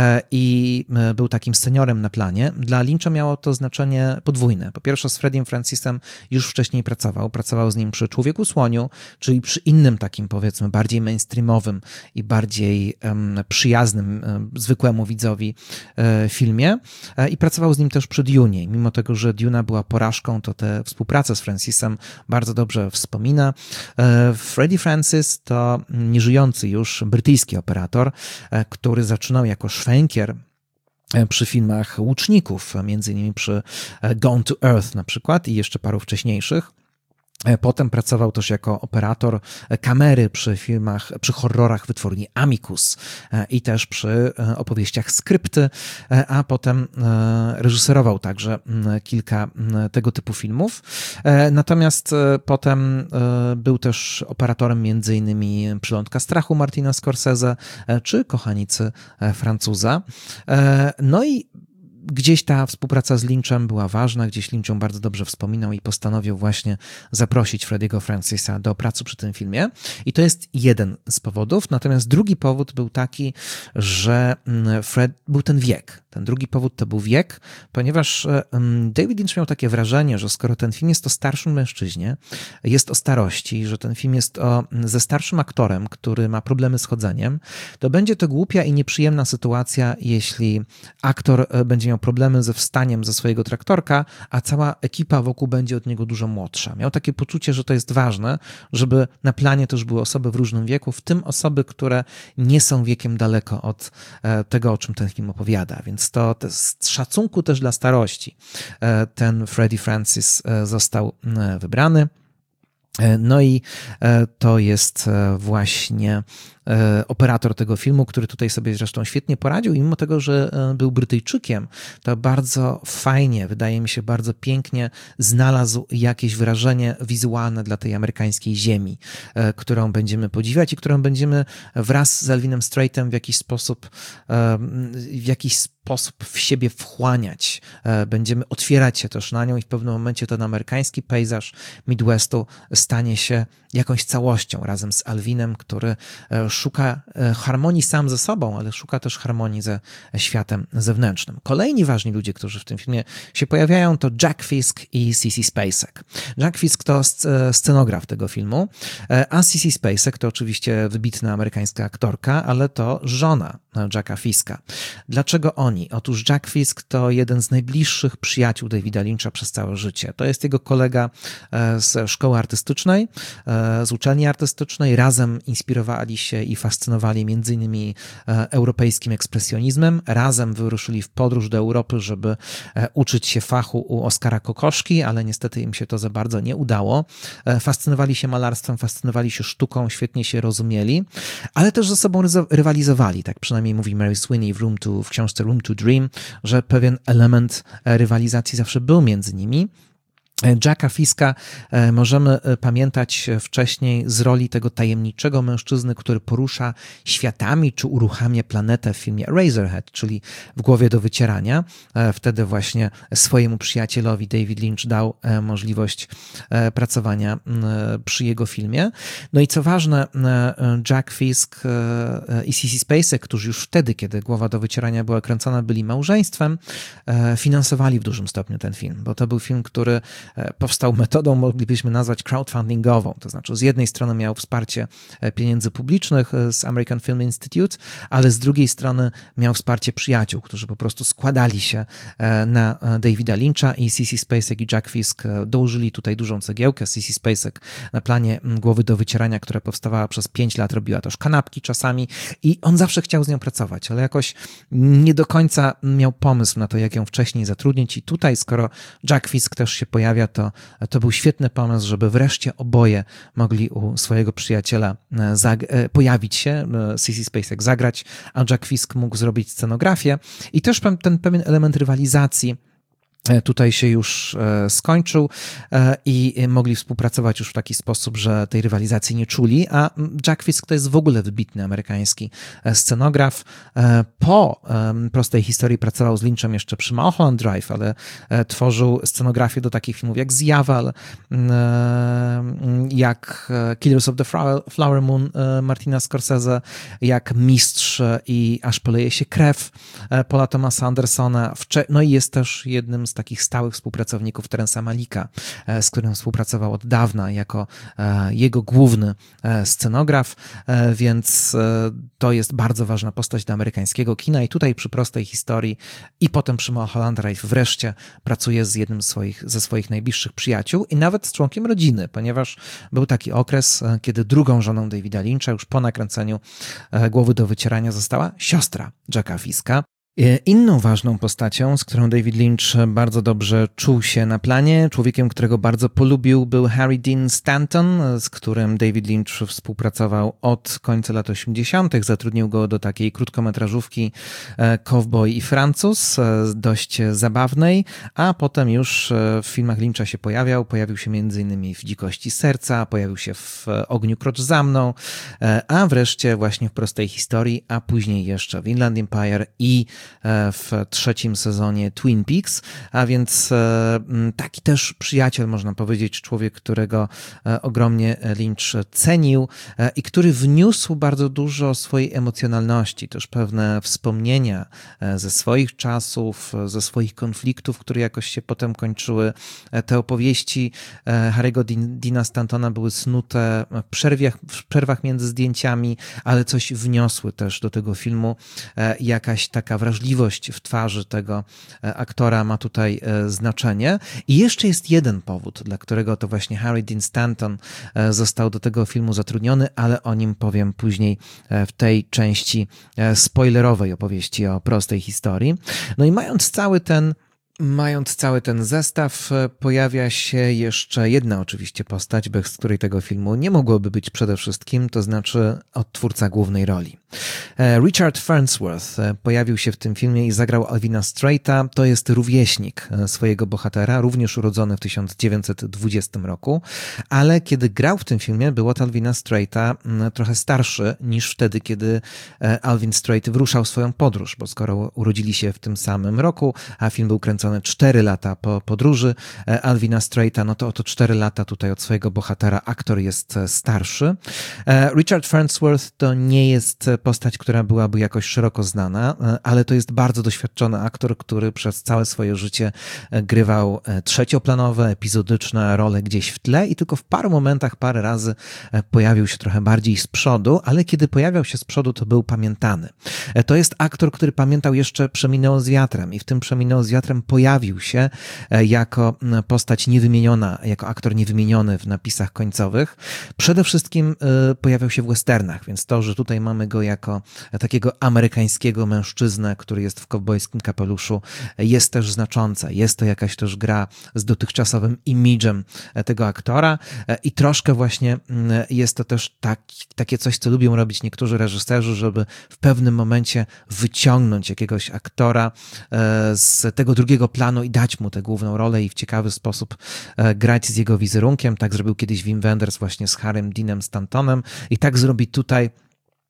i był takim seniorem na planie. Dla Lyncha miało to znaczenie podwójne. Po pierwsze, z Freddiem Francisem już wcześniej pracował z nim przy Człowieku Słoniu, czyli przy innym takim, powiedzmy, bardziej mainstreamowym i bardziej przyjaznym zwykłemu widzowi filmie. I pracował z nim też przy Dunie. Mimo tego, że Duna była porażką, to tę współpracę z Francisem bardzo dobrze wspomina. Freddie Francis to nieżyjący już brytyjski operator, który zaczynał jako szwękier przy filmach Łuczników, między innymi przy Gone to Earth na przykład i jeszcze paru wcześniejszych. Potem pracował też jako operator kamery przy filmach, przy horrorach wytwórni Amicus i też przy opowieściach Skrypty, a potem reżyserował także kilka tego typu filmów. Natomiast potem był też operatorem między innymi Przylądka strachu Martina Scorsese czy Kochanicy Francuza. No i gdzieś ta współpraca z Lynchem była ważna, gdzieś Lynch ją bardzo dobrze wspominał i postanowił właśnie zaprosić Freddiego Francisa do pracy przy tym filmie. I to jest jeden z powodów. Natomiast drugi powód był taki, że był ten wiek. Ten drugi powód to był wiek, ponieważ David Lynch miał takie wrażenie, że skoro ten film jest o starszym mężczyźnie, jest o starości, że ten film jest ze starszym aktorem, który ma problemy z chodzeniem, to będzie to głupia i nieprzyjemna sytuacja, jeśli aktor będzie miał problemy ze wstaniem ze swojego traktorka, a cała ekipa wokół będzie od niego dużo młodsza. Miał takie poczucie, że to jest ważne, żeby na planie też były osoby w różnym wieku, w tym osoby, które nie są wiekiem daleko od tego, o czym ten film opowiada. Więc to z szacunku też dla starości ten Freddie Francis został wybrany. No i to jest właśnie operator tego filmu, który tutaj sobie zresztą świetnie poradził i mimo tego, że był Brytyjczykiem, to bardzo fajnie, wydaje mi się, bardzo pięknie znalazł jakieś wyrażenie wizualne dla tej amerykańskiej ziemi, którą będziemy podziwiać i którą będziemy wraz z Alvinem Straightem w jakiś sposób w siebie wchłaniać. Będziemy otwierać się też na nią i w pewnym momencie ten amerykański pejzaż Midwestu stanie się jakąś całością razem z Alvinem, który szuka harmonii sam ze sobą, ale szuka też harmonii ze światem zewnętrznym. Kolejni ważni ludzie, którzy w tym filmie się pojawiają, to Jack Fisk i Sissy Spacek. Jack Fisk to scenograf tego filmu, a Sissy Spacek to oczywiście wybitna amerykańska aktorka, ale to żona Jacka Fiska. Dlaczego oni? Otóż Jack Fisk to jeden z najbliższych przyjaciół Davida Lyncha przez całe życie. To jest jego kolega z szkoły artystycznej, z uczelni artystycznej. Razem inspirowali się i fascynowali między innymi europejskim ekspresjonizmem. Razem wyruszyli w podróż do Europy, żeby uczyć się fachu u Oskara Kokoszki, ale niestety im się to za bardzo nie udało. Fascynowali się malarstwem, fascynowali się sztuką, świetnie się rozumieli, ale też ze sobą rywalizowali. Tak przynajmniej mówi Mary Sweeney w książce Room to Dream, że pewien element rywalizacji zawsze był między nimi. Jacka Fiska możemy pamiętać wcześniej z roli tego tajemniczego mężczyzny, który porusza światami czy uruchamia planetę w filmie Eraserhead, czyli W głowie do wycierania. Wtedy właśnie swojemu przyjacielowi David Lynch dał możliwość pracowania przy jego filmie. No i co ważne, Jack Fisk i Sissy Spacek, którzy już wtedy, kiedy Głowa do wycierania była kręcona, byli małżeństwem, finansowali w dużym stopniu ten film, bo to był film, który powstał metodą, moglibyśmy nazwać crowdfundingową, to znaczy z jednej strony miał wsparcie pieniędzy publicznych z American Film Institute, ale z drugiej strony miał wsparcie przyjaciół, którzy po prostu składali się na Davida Lyncha i Sissy Spacek i Jack Fisk dołożyli tutaj dużą cegiełkę. Sissy Spacek na planie Głowy do wycierania, która powstawała przez 5 lat, robiła też kanapki czasami i on zawsze chciał z nią pracować, ale jakoś nie do końca miał pomysł na to, jak ją wcześniej zatrudnić i tutaj, skoro Jack Fisk też się pojawia, to był świetny pomysł, żeby wreszcie oboje mogli u swojego przyjaciela pojawić się, Sissy Spacek zagrać, a Jack Fisk mógł zrobić scenografię i też ten pewien element rywalizacji tutaj się już skończył i mogli współpracować już w taki sposób, że tej rywalizacji nie czuli, a Jack Fisk to jest w ogóle wybitny amerykański scenograf. Po Prostej historii pracował z Lynchem jeszcze przy Mulholland Drive, ale tworzył scenografię do takich filmów jak Zjawal, jak Killers of the Flower Moon Martina Scorsese, jak Mistrz i Aż poleje się krew Paula Thomasa Andersona. No i jest też jednym z takich stałych współpracowników Terence'a Malicka, z którym współpracował od dawna jako jego główny scenograf, więc to jest bardzo ważna postać do amerykańskiego kina i tutaj przy Prostej historii i potem przy Mulholland Drive wreszcie pracuje z jednym ze swoich najbliższych przyjaciół i nawet z członkiem rodziny, ponieważ był taki okres, kiedy drugą żoną Davida Lyncha już po nakręceniu Głowy do wycierania została siostra Jacka Fiska. Inną ważną postacią, z którą David Lynch bardzo dobrze czuł się na planie, człowiekiem, którego bardzo polubił, był Harry Dean Stanton, z którym David Lynch współpracował od końca lat 80. Zatrudnił go do takiej krótkometrażówki Cowboy i Francuz, dość zabawnej, a potem już w filmach Lyncha się pojawił się m.in. w Dzikości serca, pojawił się w Ogniu krocz za mną, a wreszcie właśnie w Prostej historii, a później jeszcze w Inland Empire i w 3. sezonie Twin Peaks, a więc taki też przyjaciel, można powiedzieć, człowiek, którego ogromnie Lynch cenił i który wniósł bardzo dużo swojej emocjonalności, też pewne wspomnienia ze swoich czasów, ze swoich konfliktów, które jakoś się potem kończyły. Te opowieści Harry'ego Deana Stantona były snute w przerwach między zdjęciami, ale coś wniosły też do tego filmu. Jakaś taka wrażliwość w twarzy tego aktora ma tutaj znaczenie. I jeszcze jest jeden powód, dla którego to właśnie Harry Dean Stanton został do tego filmu zatrudniony, ale o nim powiem później w tej części spoilerowej opowieści o Prostej historii. No i mając cały ten zestaw, pojawia się jeszcze jedna oczywiście postać, bez której tego filmu nie mogłoby być przede wszystkim, to znaczy odtwórca głównej roli. Richard Farnsworth pojawił się w tym filmie i zagrał Alvina Straita. To jest rówieśnik swojego bohatera, również urodzony w 1920 roku, ale kiedy grał w tym filmie, był od Alvina Straita trochę starszy niż wtedy, kiedy Alvin Straight wyruszał swoją podróż, bo skoro urodzili się w tym samym roku, a film był kręcony 4 lata po podróży Alvina Straita, no to oto 4 lata tutaj od swojego bohatera aktor jest starszy. Richard Farnsworth to nie jest postać, która byłaby jakoś szeroko znana, ale to jest bardzo doświadczony aktor, który przez całe swoje życie grywał trzecioplanowe, epizodyczne role gdzieś w tle i tylko w paru momentach, parę razy pojawił się trochę bardziej z przodu, ale kiedy pojawiał się z przodu, to był pamiętany. To jest aktor, który pamiętał jeszcze Przeminęło z wiatrem i w tym Przeminęło z wiatrem pojawił się jako postać niewymieniona, jako aktor niewymieniony w napisach końcowych. Przede wszystkim pojawiał się w westernach, więc to, że tutaj mamy go jako takiego amerykańskiego mężczyznę, który jest w kowbojskim kapeluszu, jest też znaczące. Jest to jakaś też gra z dotychczasowym imidżem tego aktora i troszkę właśnie jest to też takie coś, co lubią robić niektórzy reżyserzy, żeby w pewnym momencie wyciągnąć jakiegoś aktora z tego drugiego planu i dać mu tę główną rolę i w ciekawy sposób grać z jego wizerunkiem. Tak zrobił kiedyś Wim Wenders właśnie z Harrym Deanem Stantonem i tak zrobi tutaj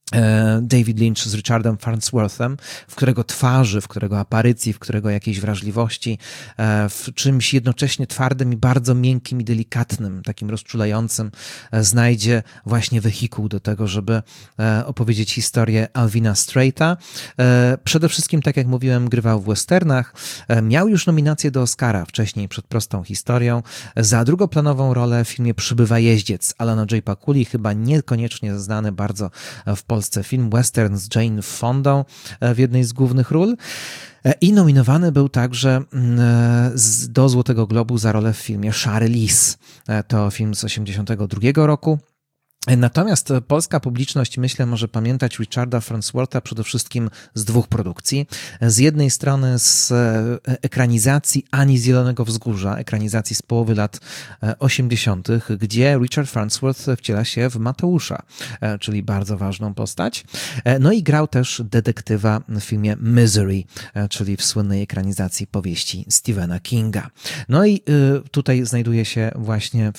David Lynch z Richardem Farnsworthem, w którego twarzy, w którego aparycji, w którego jakiejś wrażliwości, w czymś jednocześnie twardym i bardzo miękkim i delikatnym, takim rozczulającym, znajdzie właśnie wehikuł do tego, żeby opowiedzieć historię Alvina Straita. Przede wszystkim, tak jak mówiłem, grywał w westernach. Miał już nominację do Oscara wcześniej przed Prostą historią. Za drugoplanową rolę w filmie Przybywa jeździec Alana J. Pakuli, chyba niekoniecznie znany bardzo w Polsce film western z Jane Fondą w jednej z głównych ról. I nominowany był także do Złotego Globu za rolę w filmie Szary Lis. To film z 1982 roku. Natomiast polska publiczność, myślę, może pamiętać Richarda Farnswortha przede wszystkim z dwóch produkcji. Z jednej strony z ekranizacji Ani z Zielonego Wzgórza, ekranizacji z połowy lat 80., gdzie Richard Farnsworth wciela się w Mateusza, czyli bardzo ważną postać. No i grał też detektywa w filmie Misery, czyli w słynnej ekranizacji powieści Stephena Kinga. No i tutaj znajduje się właśnie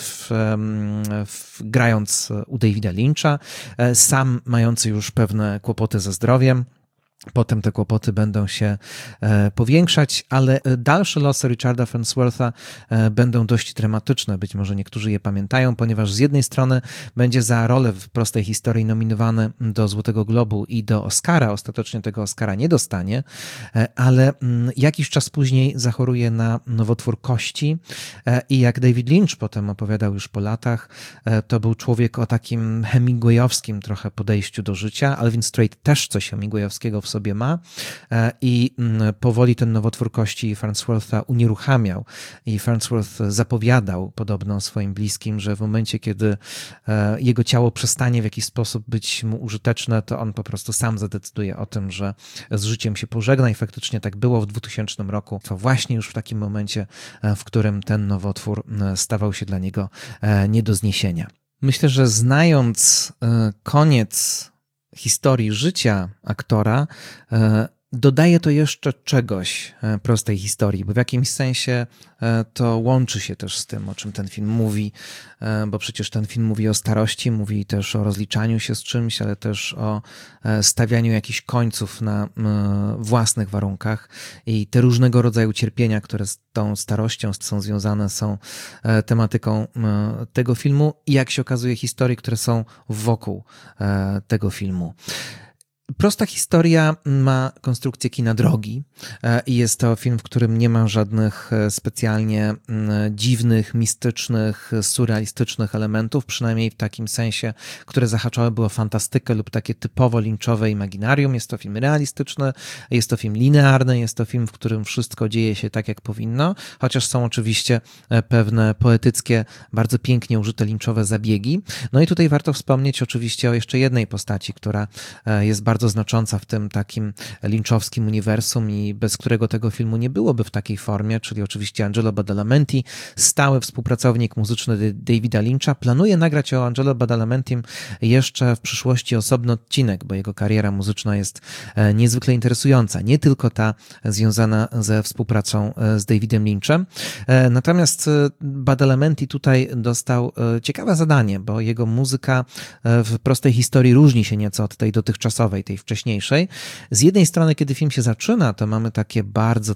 grając u Davida Lyncha, sam mający już pewne kłopoty ze zdrowiem. Potem te kłopoty będą się powiększać, ale dalsze losy Richarda Farnswortha będą dość dramatyczne. Być może niektórzy je pamiętają, ponieważ z jednej strony będzie za rolę w Prostej historii nominowany do Złotego Globu i do Oscara. Ostatecznie tego Oscara nie dostanie, ale jakiś czas później zachoruje na nowotwór kości i jak David Lynch potem opowiadał już po latach, to był człowiek o takim hemingwayowskim trochę podejściu do życia. Alvin Strait też coś hemingwayowskiego w sobie ma i powoli ten nowotwór kości Farnswortha unieruchamiał i Farnsworth zapowiadał podobno swoim bliskim, że w momencie, kiedy jego ciało przestanie w jakiś sposób być mu użyteczne, to on po prostu sam zadecyduje o tym, że z życiem się pożegna i faktycznie tak było w 2000 roku. To właśnie już w takim momencie, w którym ten nowotwór stawał się dla niego nie do zniesienia. Myślę, że znając koniec historii życia aktora, dodaje to jeszcze czegoś Prostej historii, bo w jakimś sensie to łączy się też z tym, o czym ten film mówi, bo przecież ten film mówi o starości, mówi też o rozliczaniu się z czymś, ale też o stawianiu jakichś końców na własnych warunkach i te różnego rodzaju cierpienia, które z tą starością są związane, są tematyką tego filmu i jak się okazuje historii, które są wokół tego filmu. Prosta historia ma konstrukcję kina drogi i jest to film, w którym nie ma żadnych specjalnie dziwnych, mistycznych, surrealistycznych elementów, przynajmniej w takim sensie, które zahaczałyby o fantastykę lub takie typowo lynchowe imaginarium. Jest to film realistyczny, jest to film linearny, jest to film, w którym wszystko dzieje się tak, jak powinno, chociaż są oczywiście pewne poetyckie, bardzo pięknie użyte lynchowe zabiegi. No i tutaj warto wspomnieć oczywiście o jeszcze jednej postaci, która jest bardzo znacząca w tym takim lynchowskim uniwersum i bez którego tego filmu nie byłoby w takiej formie, czyli oczywiście Angelo Badalamenti, stały współpracownik muzyczny Davida Lyncha. Planuje nagrać o Angelo Badalamentim jeszcze w przyszłości osobny odcinek, bo jego kariera muzyczna jest niezwykle interesująca. Nie tylko ta związana ze współpracą z Davidem Lynchem. Natomiast Badalamenti tutaj dostał ciekawe zadanie, bo jego muzyka w Prostej historii różni się nieco od tej dotychczasowej, tej wcześniejszej. Z jednej strony, kiedy film się zaczyna, to mamy takie bardzo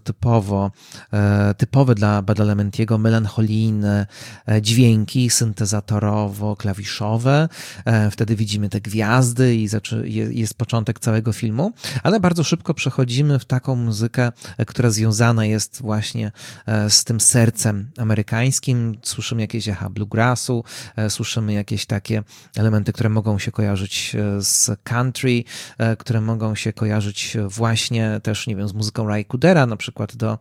typowe dla Badalamentiego melancholijne dźwięki syntezatorowo-klawiszowe. Wtedy widzimy te gwiazdy i jest początek całego filmu, ale bardzo szybko przechodzimy w taką muzykę, która związana jest właśnie z tym sercem amerykańskim. Słyszymy jakieś echa bluegrassu, słyszymy jakieś takie elementy, które mogą się kojarzyć z country, które mogą się kojarzyć właśnie też, nie wiem, z muzyką Ray Coodera, na przykład do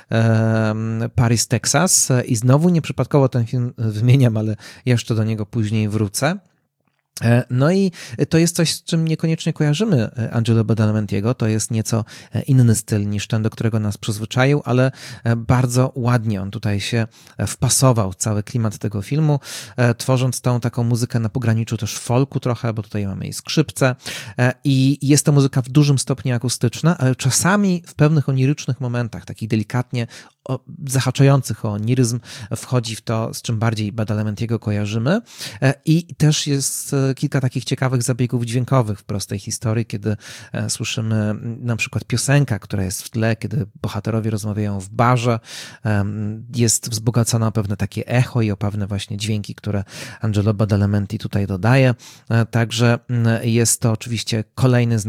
Paris, Texas. I znowu nieprzypadkowo ten film wymieniam, ale jeszcze do niego później wrócę. No i to jest coś, z czym niekoniecznie kojarzymy Angelo Badalamentiego. To jest nieco inny styl niż ten, do którego nas przyzwyczaił, ale bardzo ładnie on tutaj się wpasował w cały klimat tego filmu, tworząc tą taką muzykę na pograniczu też folku trochę, bo tutaj mamy i skrzypce i jest to muzyka w dużym stopniu akustyczna, ale czasami w pewnych onirycznych momentach, takich delikatnie zahaczających o oniryzm, wchodzi w to, z czym bardziej Badalamentiego kojarzymy i też jest kilka takich ciekawych zabiegów dźwiękowych w prostej historii, kiedy słyszymy na przykład piosenka, która jest w tle, kiedy bohaterowie rozmawiają w barze, jest wzbogacona o pewne takie echo i o pewne właśnie dźwięki, które Angelo Badalamenti tutaj dodaje. Także jest to oczywiście kolejny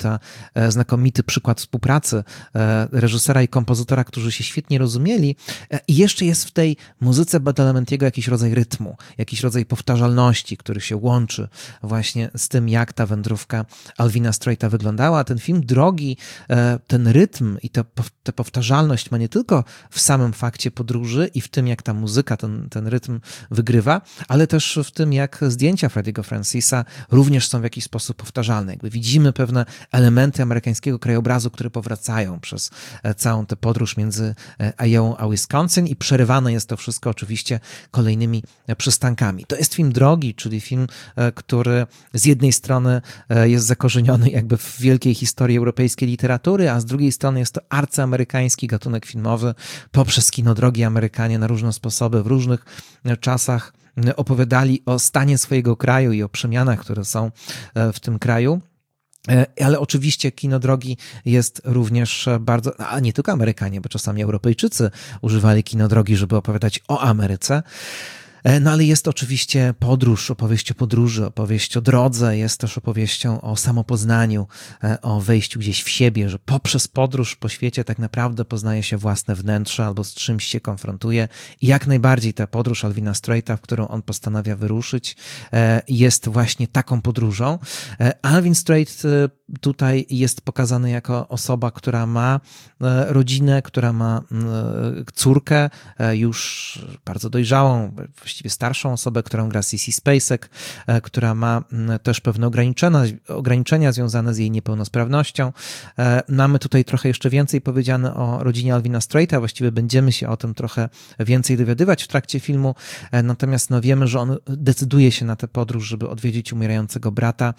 znakomity przykład współpracy reżysera i kompozytora, którzy się świetnie rozumieli. I jeszcze jest w tej muzyce Badalamentiego jakiś rodzaj rytmu, jakiś rodzaj powtarzalności, który się łączy właśnie z tym, jak ta wędrówka Alvina Straita wyglądała. Ten film drogi, ten rytm i tę powtarzalność ma nie tylko w samym fakcie podróży i w tym, jak ta muzyka ten rytm wygrywa, ale też w tym, jak zdjęcia Freddiego Francisa również są w jakiś sposób powtarzalne. Jakby widzimy pewne elementy amerykańskiego krajobrazu, które powracają przez całą tę podróż między Iową a Wisconsin i przerywane jest to wszystko oczywiście kolejnymi przystankami. To jest film drogi, czyli film, który z jednej strony jest zakorzeniony jakby w wielkiej historii europejskiej literatury, a z drugiej strony jest to arcyamerykański gatunek filmowy. Poprzez kino drogi Amerykanie na różne sposoby, w różnych czasach opowiadali o stanie swojego kraju i o przemianach, które są w tym kraju. Ale oczywiście kino drogi jest również bardzo, a nie tylko Amerykanie, bo czasami Europejczycy używali kino drogi, żeby opowiadać o Ameryce. No ale jest oczywiście podróż, opowieść o podróży, opowieść o drodze, jest też opowieścią o samopoznaniu, o wejściu gdzieś w siebie, że poprzez podróż po świecie tak naprawdę poznaje się własne wnętrze albo z czymś się konfrontuje. I jak najbardziej ta podróż Alvina Straita, w którą on postanawia wyruszyć, jest właśnie taką podróżą. Alvin Strait tutaj jest pokazany jako osoba, która ma rodzinę, która ma córkę, już bardzo dojrzałą, właściwie starszą osobę, którą gra Sissy Spacek, która ma też pewne ograniczenia związane z jej niepełnosprawnością. Mamy tutaj trochę jeszcze więcej powiedziane o rodzinie Alvina Straita, właściwie będziemy się o tym trochę więcej dowiadywać w trakcie filmu, natomiast wiemy, że on decyduje się na tę podróż, żeby odwiedzić umierającego brata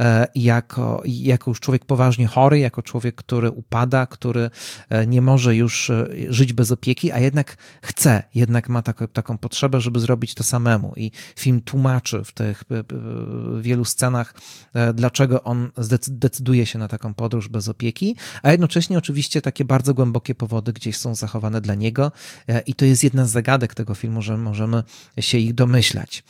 jako już człowiek poważnie chory, jako człowiek, który upada, który nie może już żyć bez opieki, a jednak chce, jednak ma taką potrzebę, żeby zrobić to samemu. I film tłumaczy w tych wielu scenach, dlaczego on decyduje się na taką podróż bez opieki, a jednocześnie oczywiście takie bardzo głębokie powody gdzieś są zachowane dla niego i to jest jedna z zagadek tego filmu, że możemy się ich domyślać.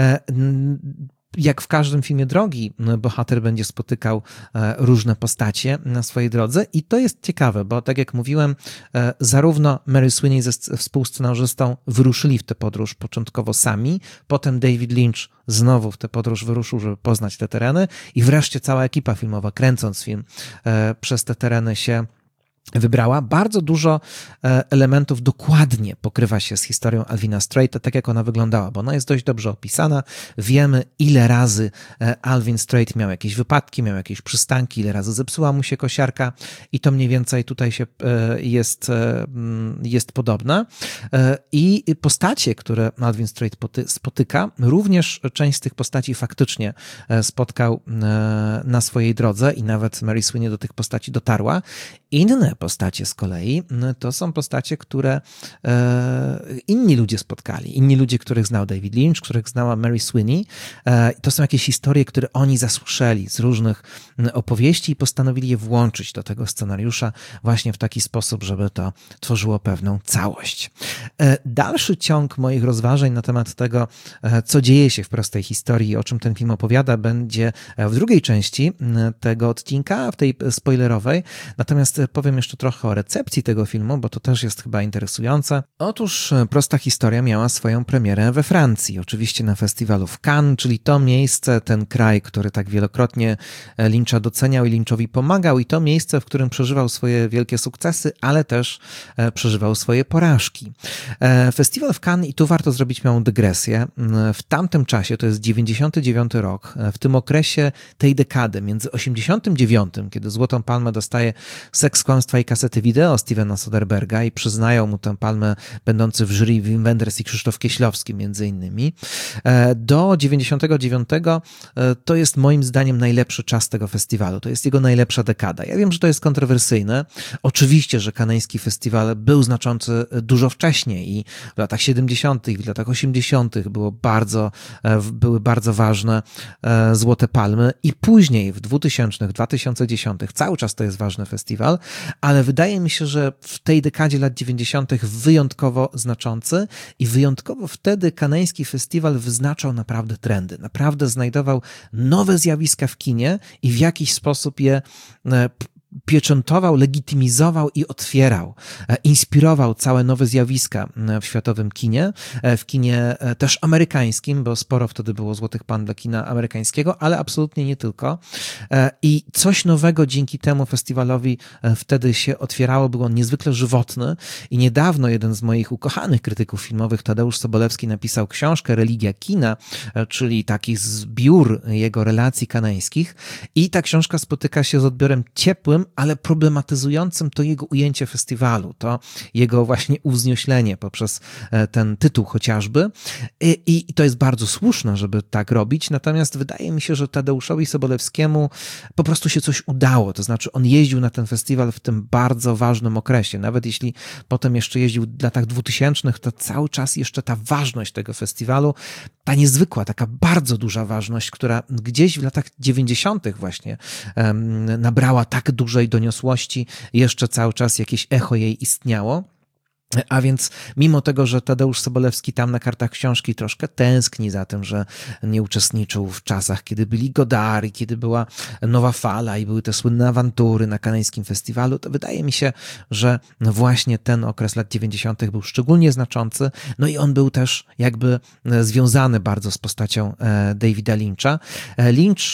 Jak w każdym filmie drogi, bohater będzie spotykał różne postacie na swojej drodze i to jest ciekawe, bo tak jak mówiłem, zarówno Mary Sweeney ze współscenarzystą wyruszyli w tę podróż początkowo sami, potem David Lynch znowu w tę podróż wyruszył, żeby poznać te tereny i wreszcie cała ekipa filmowa, kręcąc film, przez te tereny się wybrała. Bardzo dużo elementów dokładnie pokrywa się z historią Alvina Straita, tak jak ona wyglądała, bo ona jest dość dobrze opisana. Wiemy, ile razy Alvin Strait miał jakieś wypadki, miał jakieś przystanki, ile razy zepsuła mu się kosiarka i to mniej więcej tutaj się jest podobne. I postacie, które Alvin Strait spotyka, również część z tych postaci faktycznie spotkał na swojej drodze i nawet Mary Sweeney do tych postaci dotarła. Inne postacie z kolei to są postacie, które inni ludzie spotkali. Inni ludzie, których znał David Lynch, których znała Mary Sweeney. To są jakieś historie, które oni zasłyszeli z różnych opowieści i postanowili je włączyć do tego scenariusza właśnie w taki sposób, żeby to tworzyło pewną całość. Dalszy ciąg moich rozważań na temat tego, co dzieje się w prostej historii, o czym ten film opowiada, będzie w drugiej części tego odcinka, w tej spoilerowej. Natomiast powiem jeszcze trochę o recepcji tego filmu, bo to też jest chyba interesujące. Otóż Prosta historia miała swoją premierę we Francji, oczywiście na festiwalu w Cannes, czyli to miejsce, ten kraj, który tak wielokrotnie Lyncha doceniał i Lynchowi pomagał i to miejsce, w którym przeżywał swoje wielkie sukcesy, ale też przeżywał swoje porażki. Festiwal w Cannes, i tu warto zrobić małą dygresję, w tamtym czasie, to jest 99 rok, w tym okresie tej dekady, między 89, kiedy Złotą Palmę dostaje Seks, kłamstwa i kasety wideo Stevena Soderberga i przyznają mu tę palmę będący w jury Wim Wenders i Krzysztof Kieślowski między innymi. Do 99 to jest moim zdaniem najlepszy czas tego festiwalu. To jest jego najlepsza dekada. Ja wiem, że to jest kontrowersyjne. Oczywiście, że kanański festiwal był znaczący dużo wcześniej, wcześniej i w latach 70., w latach 80. były bardzo ważne Złote Palmy i później w 2000., 2010. cały czas to jest ważny festiwal, ale wydaje mi się, że w tej dekadzie lat 90. wyjątkowo znaczący i wyjątkowo wtedy kanański festiwal wyznaczał naprawdę trendy, naprawdę znajdował nowe zjawiska w kinie i w jakiś sposób je pieczętował, legitymizował i otwierał. Inspirował całe nowe zjawiska w światowym kinie, w kinie też amerykańskim, bo sporo wtedy było Złotych Palm dla kina amerykańskiego, ale absolutnie nie tylko. I coś nowego dzięki temu festiwalowi wtedy się otwierało, był on niezwykle żywotny i niedawno jeden z moich ukochanych krytyków filmowych, Tadeusz Sobolewski, napisał książkę Religia kina, czyli taki zbiór jego relacji kanańskich i ta książka spotyka się z odbiorem ciepłym, ale problematyzującym to jego ujęcie festiwalu, to jego właśnie uwznioślenie poprzez ten tytuł chociażby. I to jest bardzo słuszne, żeby tak robić, natomiast wydaje mi się, że Tadeuszowi Sobolewskiemu po prostu się coś udało, to znaczy on jeździł na ten festiwal w tym bardzo ważnym okresie, nawet jeśli potem jeszcze jeździł w latach 2000, to cały czas jeszcze ta ważność tego festiwalu, ta niezwykła, taka bardzo duża ważność, która gdzieś w latach 90. właśnie nabrała tak dużej doniosłości, jeszcze cały czas jakieś echo jej istniało. A więc mimo tego, że Tadeusz Sobolewski tam na kartach książki troszkę tęskni za tym, że nie uczestniczył w czasach, kiedy byli Godard, kiedy była Nowa Fala i były te słynne awantury na kanańskim festiwalu, to wydaje mi się, że właśnie ten okres lat 90. był szczególnie znaczący, no i on był też jakby związany bardzo z postacią Davida Lyncha. Lynch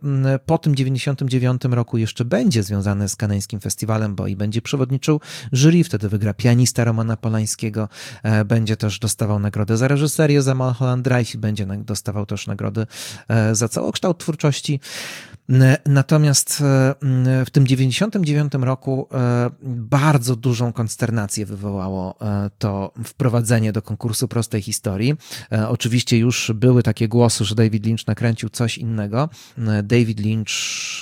po tym 99 roku jeszcze będzie związany z kanańskim festiwalem, bo i będzie przewodniczył jury, wtedy wygra Pianista Romana Polańskiego, będzie też dostawał nagrodę za reżyserię za Mulholland Drive i będzie dostawał też nagrody za całokształt twórczości. Natomiast w tym 99 roku bardzo dużą konsternację wywołało to wprowadzenie do konkursu prostej historii. Oczywiście już były takie głosy, że David Lynch nakręcił coś innego. David Lynch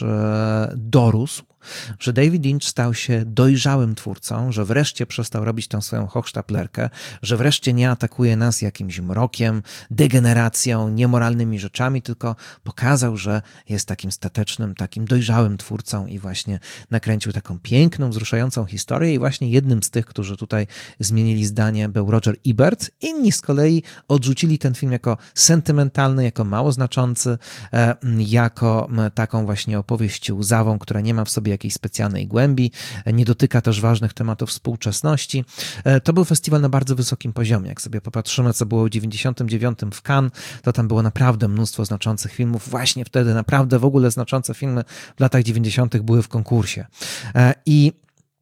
dorósł, że David Lynch stał się dojrzałym twórcą, że wreszcie przestał robić tą swoją hochsztaplerkę, że wreszcie nie atakuje nas jakimś mrokiem, degeneracją, niemoralnymi rzeczami, tylko pokazał, że jest takim statecznym, takim dojrzałym twórcą i właśnie nakręcił taką piękną, wzruszającą historię i właśnie jednym z tych, którzy tutaj zmienili zdanie, był Roger Ebert. Inni z kolei odrzucili ten film jako sentymentalny, jako mało znaczący, jako taką właśnie opowieść łzawą, która nie ma w sobie jakiejś specjalnej głębi, nie dotyka też ważnych tematów współczesności. To był festiwal na bardzo wysokim poziomie. Jak sobie popatrzymy, co było w 99 w Cannes, to tam było naprawdę mnóstwo znaczących filmów. Właśnie wtedy naprawdę w ogóle znaczące filmy w latach 90 były w konkursie. I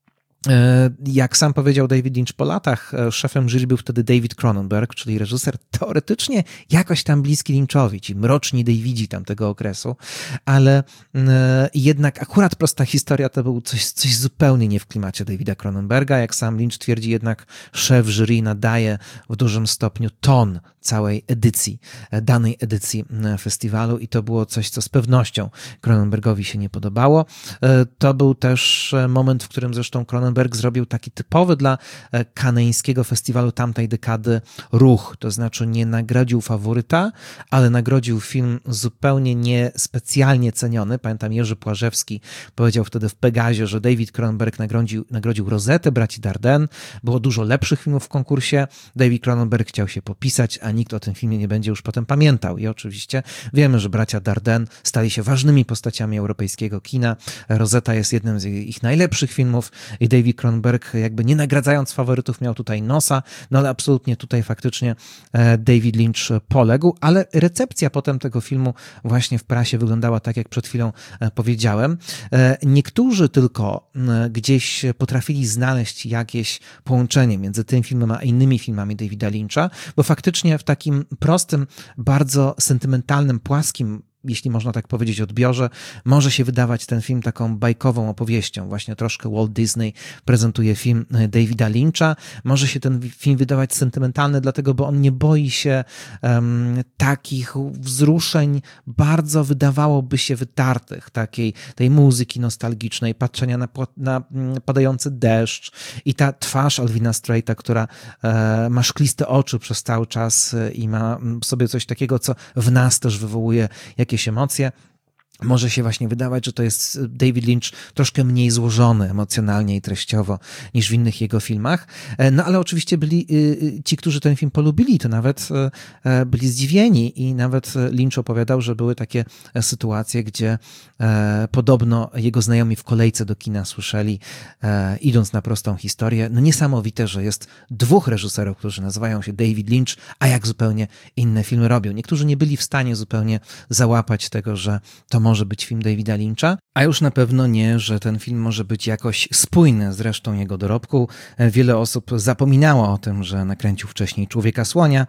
jak sam powiedział David Lynch po latach, szefem jury był wtedy David Cronenberg, czyli reżyser teoretycznie jakoś tam bliski Lynchowi, ci mroczni Davidzi tamtego okresu, ale jednak akurat prosta historia to był coś zupełnie nie w klimacie Davida Cronenberga. Jak sam Lynch twierdzi, jednak szef jury nadaje w dużym stopniu ton całej edycji, danej edycji festiwalu i to było coś, co z pewnością Cronenbergowi się nie podobało. To był też moment, w którym zresztą Cronenberg zrobił taki typowy dla kanańskiego festiwalu tamtej dekady ruch, to znaczy nie nagrodził faworyta, ale nagrodził film zupełnie niespecjalnie ceniony. Pamiętam, Jerzy Płażewski powiedział wtedy w Pegazie, że David Cronenberg nagrodził Rozetę braci Dardenne. Było dużo lepszych filmów w konkursie. David Cronenberg chciał się popisać, a nikt o tym filmie nie będzie już potem pamiętał. I oczywiście wiemy, że bracia Dardenne stali się ważnymi postaciami europejskiego kina. Rozeta jest jednym z ich najlepszych filmów i David Cronenberg jakby nie nagradzając faworytów miał tutaj nosa, no ale absolutnie tutaj faktycznie David Lynch poległ, ale recepcja potem tego filmu właśnie w prasie wyglądała tak, jak przed chwilą powiedziałem. Niektórzy tylko gdzieś potrafili znaleźć jakieś połączenie między tym filmem a innymi filmami Davida Lyncha, bo faktycznie w takim prostym, bardzo sentymentalnym, płaskim jeśli można tak powiedzieć, odbiorze, może się wydawać ten film taką bajkową opowieścią. Właśnie troszkę Walt Disney prezentuje film Davida Lyncha. Może się ten film wydawać sentymentalny, dlatego, bo on nie boi się takich wzruszeń bardzo, wydawałoby się, wytartych, tej muzyki nostalgicznej, patrzenia na padający deszcz i ta twarz Alvina Straita, która ma szkliste oczy przez cały czas i ma sobie coś takiego, co w nas też wywołuje jakieś emocje. Może się właśnie wydawać, że to jest David Lynch troszkę mniej złożony emocjonalnie i treściowo niż w innych jego filmach. No ale oczywiście byli ci, którzy ten film polubili, to nawet byli zdziwieni i nawet Lynch opowiadał, że były takie sytuacje, gdzie podobno jego znajomi w kolejce do kina słyszeli, idąc na prostą historię, no niesamowite, że jest dwóch reżyserów, którzy nazywają się David Lynch, a jak zupełnie inne filmy robią. Niektórzy nie byli w stanie zupełnie załapać tego, że to może być film Davida Lyncha, a już na pewno nie, że ten film może być jakoś spójny z resztą jego dorobku. Wiele osób zapominało o tym, że nakręcił wcześniej Człowieka Słonia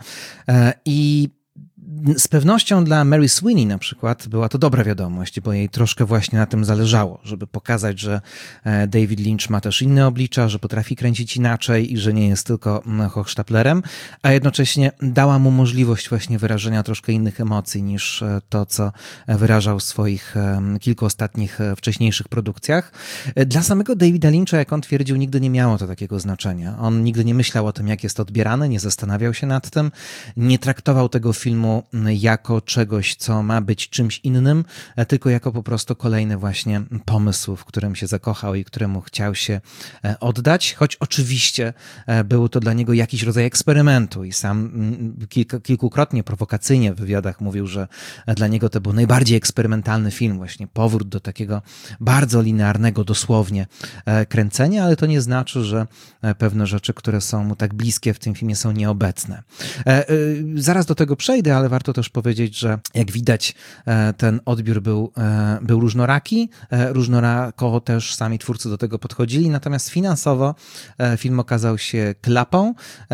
i z pewnością dla Mary Sweeney na przykład była to dobra wiadomość, bo jej troszkę właśnie na tym zależało, żeby pokazać, że David Lynch ma też inne oblicza, że potrafi kręcić inaczej i że nie jest tylko hochsztaplerem, a jednocześnie dała mu możliwość właśnie wyrażenia troszkę innych emocji niż to, co wyrażał w swoich kilku ostatnich wcześniejszych produkcjach. Dla samego Davida Lyncha, jak on twierdził, nigdy nie miało to takiego znaczenia. On nigdy nie myślał o tym, jak jest odbierany, nie zastanawiał się nad tym, nie traktował tego filmu jako czegoś, co ma być czymś innym, tylko jako po prostu kolejny właśnie pomysł, w którym się zakochał i któremu chciał się oddać, choć oczywiście był to dla niego jakiś rodzaj eksperymentu i sam kilkukrotnie prowokacyjnie w wywiadach mówił, że dla niego to był najbardziej eksperymentalny film, właśnie powrót do takiego bardzo linearnego dosłownie kręcenia, ale to nie znaczy, że pewne rzeczy, które są mu tak bliskie w tym filmie, są nieobecne. Zaraz do tego przejdę, ale warto też powiedzieć, że jak widać ten odbiór był różnoraki, różnorako też sami twórcy do tego podchodzili, natomiast finansowo film okazał się klapą,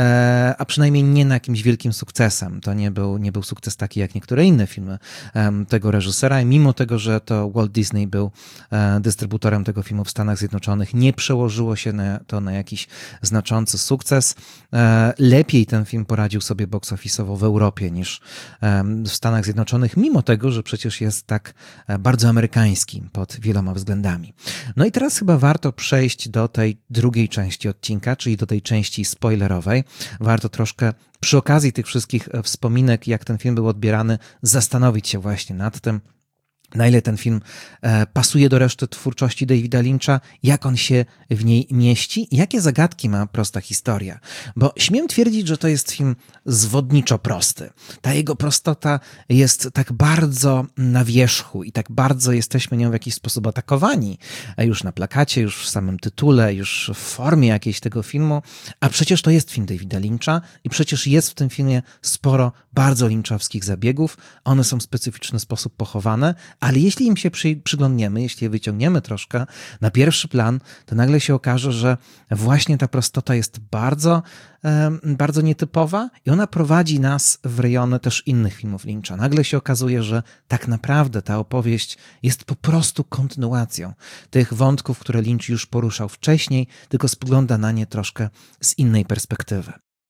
a przynajmniej nie na jakimś wielkim sukcesem. To nie był sukces taki jak niektóre inne filmy tego reżysera i mimo tego, że to Walt Disney był dystrybutorem tego filmu w Stanach Zjednoczonych, nie przełożyło się to na jakiś znaczący sukces. Lepiej ten film poradził sobie box office'owo w Europie niż w Stanach Zjednoczonych, mimo tego, że przecież jest tak bardzo amerykański pod wieloma względami. No i teraz chyba warto przejść do tej drugiej części odcinka, czyli do tej części spoilerowej. Warto troszkę przy okazji tych wszystkich wspominek, jak ten film był odbierany, zastanowić się właśnie nad tym, na ile ten film pasuje do reszty twórczości Davida Lyncha, jak on się w niej mieści, jakie zagadki ma prosta historia. Bo śmiem twierdzić, że to jest film zwodniczo prosty. Ta jego prostota jest tak bardzo na wierzchu i tak bardzo jesteśmy nią w jakiś sposób atakowani, już na plakacie, już w samym tytule, już w formie jakiejś tego filmu, a przecież to jest film Davida Lyncha i przecież jest w tym filmie sporo bardzo lynchowskich zabiegów, one są w specyficzny sposób pochowane, ale jeśli im się przyglądniemy, jeśli je wyciągniemy troszkę na pierwszy plan, to nagle się okaże, że właśnie ta prostota jest bardzo, bardzo nietypowa i ona prowadzi nas w rejony też innych filmów Lyncha. Nagle się okazuje, że tak naprawdę ta opowieść jest po prostu kontynuacją tych wątków, które Lynch już poruszał wcześniej, tylko spogląda na nie troszkę z innej perspektywy.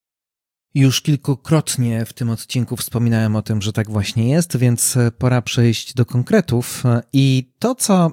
Już kilkukrotnie w tym odcinku wspominałem o tym, że tak właśnie jest, więc pora przejść do konkretów i to, co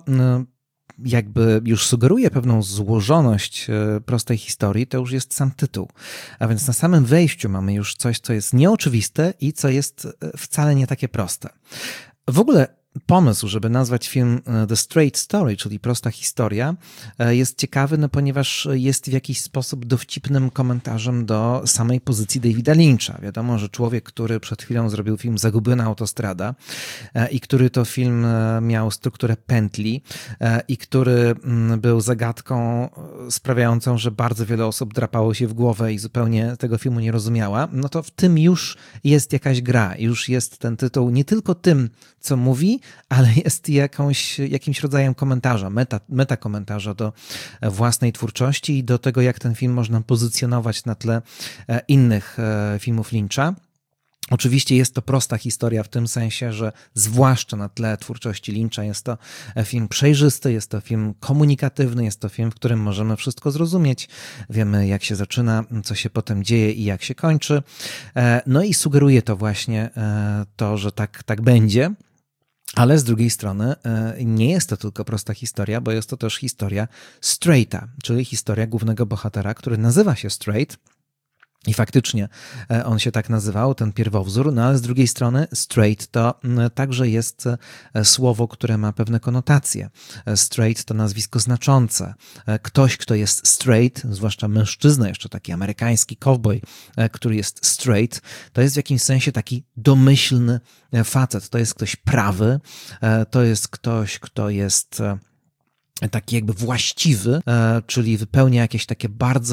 jakby już sugeruje pewną złożoność prostej historii, to już jest sam tytuł. A więc na samym wejściu mamy już coś, co jest nieoczywiste i co jest wcale nie takie proste. W ogóle pomysł, żeby nazwać film The Straight Story, czyli prosta historia, jest ciekawy, no ponieważ jest w jakiś sposób dowcipnym komentarzem do samej pozycji Davida Lyncha. Wiadomo, że człowiek, który przed chwilą zrobił film Zagubiona autostrada i który to film miał strukturę pętli i który był zagadką sprawiającą, że bardzo wiele osób drapało się w głowę i zupełnie tego filmu nie rozumiała, no to w tym już jest jakaś gra, już jest ten tytuł nie tylko tym, co mówi, ale jest jakimś rodzajem komentarza, metakomentarza do własnej twórczości i do tego, jak ten film można pozycjonować na tle innych filmów Lyncha. Oczywiście jest to prosta historia w tym sensie, że zwłaszcza na tle twórczości Lyncha jest to film przejrzysty, jest to film komunikatywny, jest to film, w którym możemy wszystko zrozumieć. Wiemy, jak się zaczyna, co się potem dzieje i jak się kończy. No i sugeruje to właśnie to, że tak będzie. Ale z drugiej strony nie jest to tylko prosta historia, bo jest to też historia Straighta, czyli historia głównego bohatera, który nazywa się Straight. I faktycznie on się tak nazywał, ten pierwowzór, no ale z drugiej strony straight to także jest słowo, które ma pewne konotacje. Straight to nazwisko znaczące. Ktoś, kto jest straight, zwłaszcza mężczyzna, jeszcze taki amerykański cowboy, który jest straight, to jest w jakimś sensie taki domyślny facet. To jest ktoś prawy, to jest ktoś, kto jest taki jakby właściwy, czyli wypełnia jakieś takie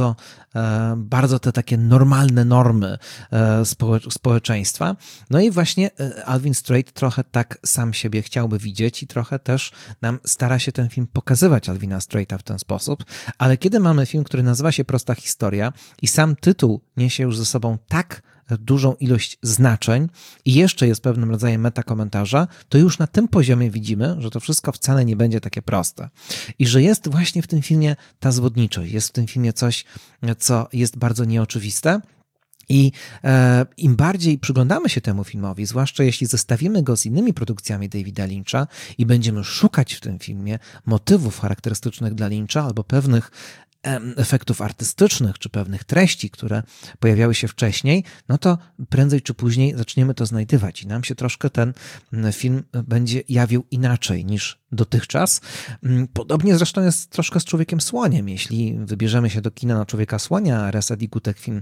bardzo te takie normalne normy społeczeństwa. No i właśnie Alvin Straight trochę tak sam siebie chciałby widzieć i trochę też nam stara się ten film pokazywać, Alvina Straighta, w ten sposób. Ale kiedy mamy film, który nazywa się Prosta historia i sam tytuł niesie już ze sobą tak dużą ilość znaczeń i jeszcze jest pewnym rodzajem metakomentarza, to już na tym poziomie widzimy, że to wszystko wcale nie będzie takie proste. I że jest właśnie w tym filmie ta zwodniczość, jest w tym filmie coś, co jest bardzo nieoczywiste. I im bardziej przyglądamy się temu filmowi, zwłaszcza jeśli zestawimy go z innymi produkcjami Davida Lyncha i będziemy szukać w tym filmie motywów charakterystycznych dla Lyncha albo pewnych efektów artystycznych, czy pewnych treści, które pojawiały się wcześniej, no to prędzej czy później zaczniemy to znajdywać i nam się troszkę ten film będzie jawił inaczej niż dotychczas. Podobnie zresztą jest troszkę z Człowiekiem Słoniem. Jeśli wybierzemy się do kina na Człowieka Słonia, Reza Digutek film,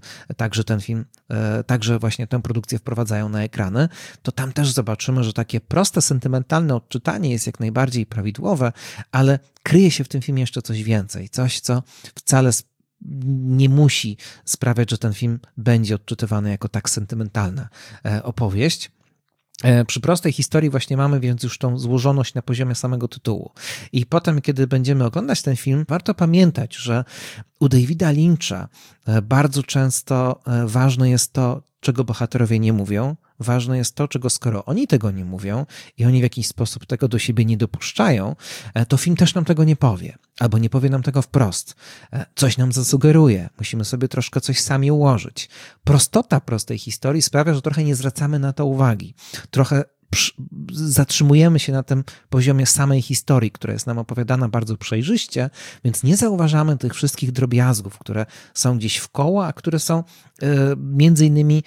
także właśnie tę produkcję wprowadzają na ekrany, to tam też zobaczymy, że takie proste, sentymentalne odczytanie jest jak najbardziej prawidłowe, ale kryje się w tym filmie jeszcze coś więcej. Coś, co wcale nie musi sprawiać, że ten film będzie odczytywany jako tak sentymentalna opowieść. Przy prostej historii właśnie mamy więc już tą złożoność na poziomie samego tytułu. I potem, kiedy będziemy oglądać ten film, warto pamiętać, że u Davida Lyncha bardzo często ważne jest to, czego bohaterowie nie mówią. Ważne jest to, czego skoro oni tego nie mówią i oni w jakiś sposób tego do siebie nie dopuszczają, to film też nam tego nie powie. Albo nie powie nam tego wprost. Coś nam zasugeruje. Musimy sobie troszkę coś sami ułożyć. Prostota prostej historii sprawia, że trochę nie zwracamy na to uwagi. Trochę zatrzymujemy się na tym poziomie samej historii, która jest nam opowiadana bardzo przejrzyście, więc nie zauważamy tych wszystkich drobiazgów, które są gdzieś w koło, a które są między innymi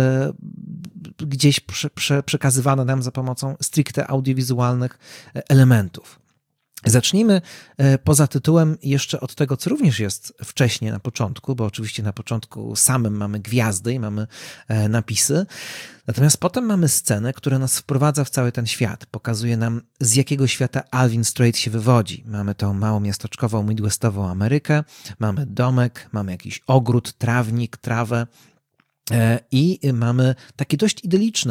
gdzieś przekazywane nam za pomocą stricte audiowizualnych elementów. Zacznijmy poza tytułem jeszcze od tego, co również jest wcześniej na początku, bo oczywiście na początku samym mamy gwiazdy i mamy napisy, natomiast potem mamy scenę, która nas wprowadza w cały ten świat, pokazuje nam, z jakiego świata Alvin Straight się wywodzi. Mamy tą małomiasteczkową, midwestową Amerykę, mamy domek, mamy jakiś ogród, trawnik, trawę, i mamy taki dość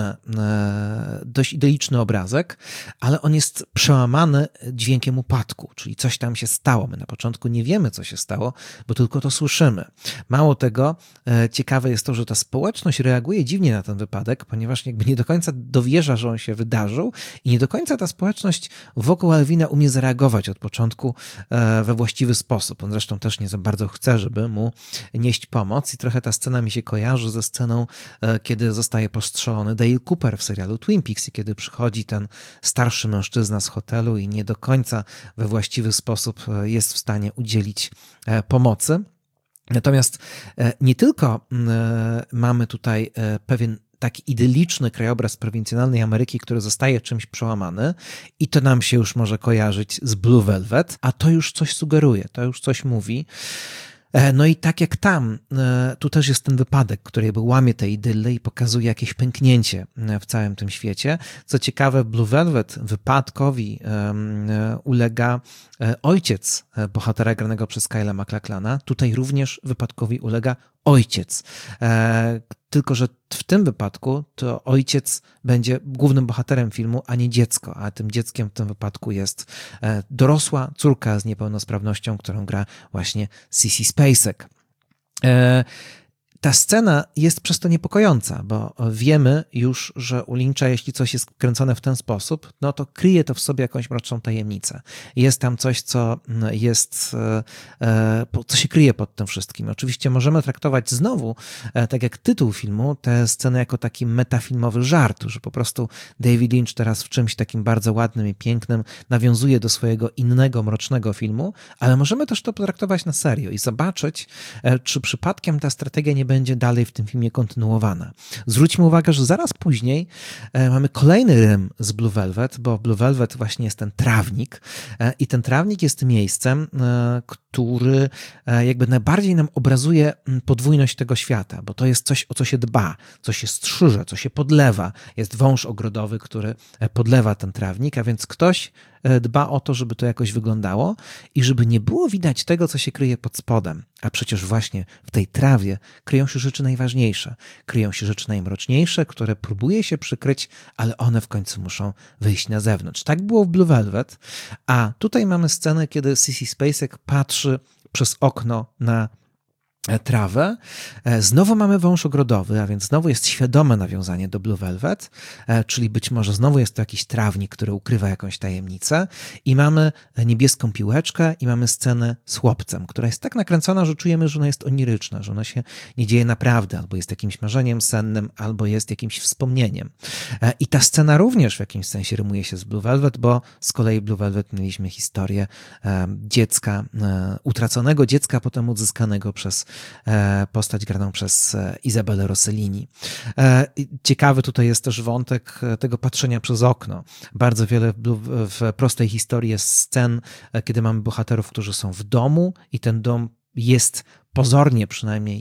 idyliczny obrazek, ale on jest przełamany dźwiękiem upadku, czyli coś tam się stało. My na początku nie wiemy, co się stało, bo tylko to słyszymy. Mało tego, ciekawe jest to, że ta społeczność reaguje dziwnie na ten wypadek, ponieważ jakby nie do końca dowierza, że on się wydarzył i nie do końca ta społeczność wokół Alvina umie zareagować od początku we właściwy sposób. On zresztą też nie za bardzo chce, żeby mu nieść pomoc i trochę ta scena mi się kojarzy ze sceną, kiedy zostaje postrzelony Dale Cooper w serialu Twin Peaks i kiedy przychodzi ten starszy mężczyzna z hotelu i nie do końca we właściwy sposób jest w stanie udzielić pomocy. Natomiast nie tylko mamy tutaj pewien taki idyliczny krajobraz prowincjonalnej Ameryki, który zostaje czymś przełamany i to nam się już może kojarzyć z Blue Velvet, a to już coś sugeruje, to już coś mówi. No i tak jak tam, tu też jest ten wypadek, który jakby łamie te idylle i pokazuje jakieś pęknięcie w całym tym świecie. Co ciekawe, w Blue Velvet wypadkowi ulega ojciec bohatera granego przez Kyla MacLachlana. Tutaj również wypadkowi ulega ojciec. Tylko że w tym wypadku to ojciec będzie głównym bohaterem filmu, a nie dziecko, a tym dzieckiem w tym wypadku jest dorosła córka z niepełnosprawnością, którą gra właśnie Sissy Spacek. Ta scena jest przez to niepokojąca, bo wiemy już, że u Lyncha, jeśli coś jest kręcone w ten sposób, no to kryje to w sobie jakąś mroczną tajemnicę. Jest tam coś, co się kryje pod tym wszystkim. Oczywiście możemy traktować znowu, tak jak tytuł filmu, tę scenę jako taki metafilmowy żart, że po prostu David Lynch teraz w czymś takim bardzo ładnym i pięknym nawiązuje do swojego innego, mrocznego filmu, ale możemy też to potraktować na serio i zobaczyć, czy przypadkiem ta strategia nie będzie dalej w tym filmie kontynuowana. Zwróćmy uwagę, że zaraz później mamy kolejny rym z Blue Velvet, bo Blue Velvet właśnie jest ten trawnik i ten trawnik jest miejscem, który jakby najbardziej nam obrazuje podwójność tego świata, bo to jest coś, o co się dba, co się strzyże, co się podlewa. Jest wąż ogrodowy, który podlewa ten trawnik, a więc ktoś dba o to, żeby to jakoś wyglądało i żeby nie było widać tego, co się kryje pod spodem. A przecież właśnie w tej trawie kryją się rzeczy najważniejsze. Kryją się rzeczy najmroczniejsze, które próbuje się przykryć, ale one w końcu muszą wyjść na zewnątrz. Tak było w Blue Velvet, a tutaj mamy scenę, kiedy Sissy Spacek patrzy przez okno na trawę. Znowu mamy wąż ogrodowy, a więc znowu jest świadome nawiązanie do Blue Velvet, czyli być może znowu jest to jakiś trawnik, który ukrywa jakąś tajemnicę i mamy niebieską piłeczkę i mamy scenę z chłopcem, która jest tak nakręcona, że czujemy, że ona jest oniryczna, że ona się nie dzieje naprawdę, albo jest jakimś marzeniem sennym, albo jest jakimś wspomnieniem. I ta scena również w jakimś sensie rymuje się z Blue Velvet, bo z kolei Blue Velvet mieliśmy historię dziecka, utraconego dziecka, potem odzyskanego przez postać graną przez Isabellę Rossellini. Ciekawy tutaj jest też wątek tego patrzenia przez okno. Bardzo wiele w prostej historii jest scen, kiedy mamy bohaterów, którzy są w domu i ten dom jest pozornie przynajmniej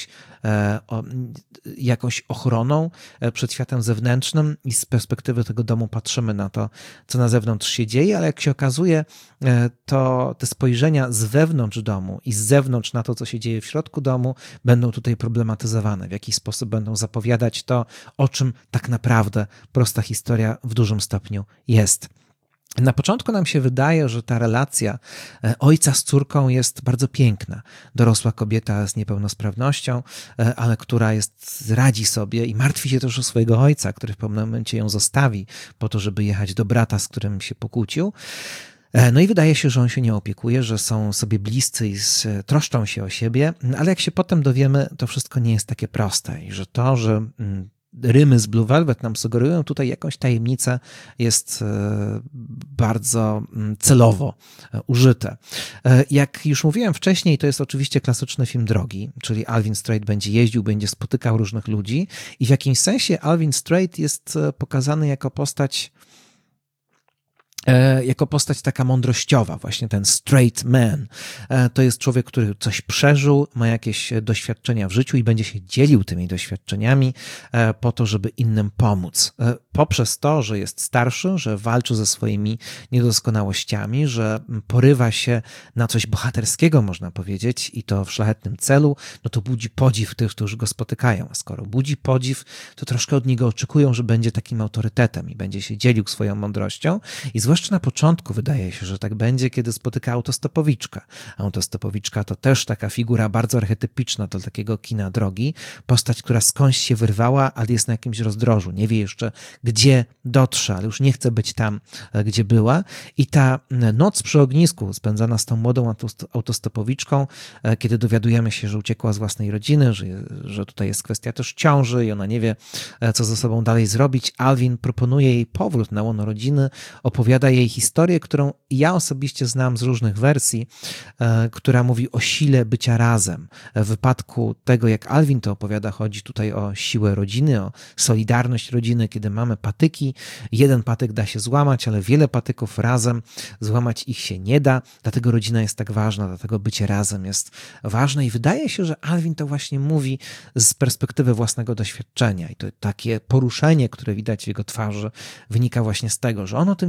jakąś ochroną przed światem zewnętrznym i z perspektywy tego domu patrzymy na to, co na zewnątrz się dzieje, ale jak się okazuje, to te spojrzenia z wewnątrz domu i z zewnątrz na to, co się dzieje w środku domu, będą tutaj problematyzowane, w jakiś sposób będą zapowiadać to, o czym tak naprawdę prosta historia w dużym stopniu jest. Na początku nam się wydaje, że ta relacja ojca z córką jest bardzo piękna. Dorosła kobieta z niepełnosprawnością, ale która radzi sobie i martwi się też o swojego ojca, który w pewnym momencie ją zostawi po to, żeby jechać do brata, z którym się pokłócił. No i wydaje się, że on się nie opiekuje, że są sobie bliscy i troszczą się o siebie, ale jak się potem dowiemy, to wszystko nie jest takie proste i że to, że rymy z Blue Velvet nam sugerują tutaj jakąś tajemnicę, jest bardzo celowo użyte. Jak już mówiłem wcześniej, to jest oczywiście klasyczny film drogi, czyli Alvin Strait będzie jeździł, będzie spotykał różnych ludzi i w jakimś sensie Alvin Strait jest pokazany jako postać taka mądrościowa, właśnie ten straight man. To jest człowiek, który coś przeżył, ma jakieś doświadczenia w życiu i będzie się dzielił tymi doświadczeniami po to, żeby innym pomóc. Poprzez to, że jest starszy, że walczy ze swoimi niedoskonałościami, że porywa się na coś bohaterskiego, można powiedzieć, i to w szlachetnym celu, no to budzi podziw tych, którzy go spotykają. A skoro budzi podziw, to troszkę od niego oczekują, że będzie takim autorytetem i będzie się dzielił swoją mądrością. I zwłaszcza na początku wydaje się, że tak będzie, kiedy spotyka autostopowiczkę. Autostopowiczka to też taka figura bardzo archetypiczna do takiego kina drogi. Postać, która skądś się wyrwała, ale jest na jakimś rozdrożu. Nie wie jeszcze, gdzie dotrze, ale już nie chce być tam, gdzie była. I ta noc przy ognisku spędzana z tą młodą autostopowiczką, kiedy dowiadujemy się, że uciekła z własnej rodziny, że tutaj jest kwestia też ciąży i ona nie wie, co ze sobą dalej zrobić. Alvin proponuje jej powrót na łono rodziny, opowiada jej historię, którą ja osobiście znam z różnych wersji, która mówi o sile bycia razem. W wypadku tego, jak Alvin to opowiada, chodzi tutaj o siłę rodziny, o solidarność rodziny, kiedy mamy patyki. Jeden patyk da się złamać, ale wiele patyków razem złamać ich się nie da, dlatego rodzina jest tak ważna, dlatego bycie razem jest ważne i wydaje się, że Alvin to właśnie mówi z perspektywy własnego doświadczenia i to takie poruszenie, które widać w jego twarzy, wynika właśnie z tego, że on o tym wie, bo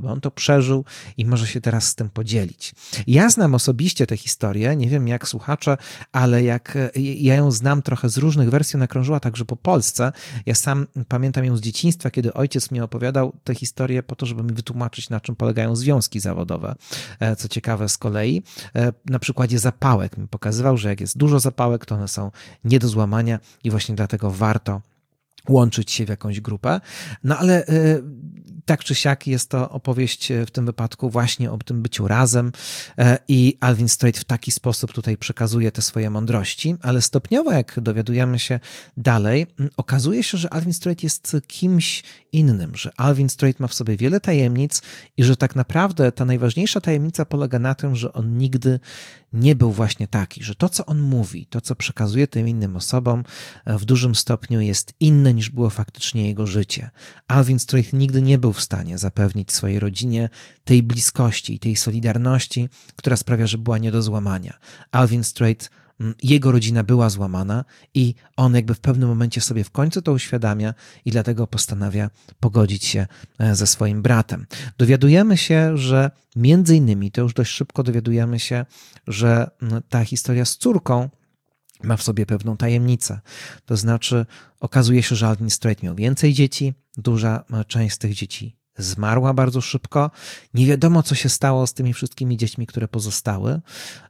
On to przeżył i może się teraz z tym podzielić. Ja znam osobiście tę historię, nie wiem jak słuchacze, ale jak ja ją znam trochę z różnych wersji, ona krążyła także po Polsce. Ja sam pamiętam ją z dzieciństwa, kiedy ojciec mi opowiadał tę historię po to, żeby mi wytłumaczyć, na czym polegają związki zawodowe. Co ciekawe z kolei, na przykładzie zapałek mi pokazywał, że jak jest dużo zapałek, to one są nie do złamania i właśnie dlatego warto łączyć się w jakąś grupę. No ale tak czy siak jest to opowieść w tym wypadku właśnie o tym byciu razem i Alvin Strait w taki sposób tutaj przekazuje te swoje mądrości, ale stopniowo jak dowiadujemy się dalej, okazuje się, że Alvin Strait jest kimś innym, że Alvin Strait ma w sobie wiele tajemnic i że tak naprawdę ta najważniejsza tajemnica polega na tym, że on nigdy nie był właśnie taki, że to, co on mówi, to, co przekazuje tym innym osobom, w dużym stopniu jest inne niż było faktycznie jego życie. Alvin Strait nigdy nie był w stanie zapewnić swojej rodzinie tej bliskości i tej solidarności, która sprawia, że była nie do złamania. Alvin Strait, jego rodzina była złamana i on jakby w pewnym momencie sobie w końcu to uświadamia i dlatego postanawia pogodzić się ze swoim bratem. Dowiadujemy się, że między innymi, to już dość szybko dowiadujemy się, że ta historia z córką ma w sobie pewną tajemnicę. To znaczy okazuje się, że Alvin Strait miał więcej dzieci, duża część z tych dzieci zmarła bardzo szybko. Nie wiadomo, co się stało z tymi wszystkimi dziećmi, które pozostały.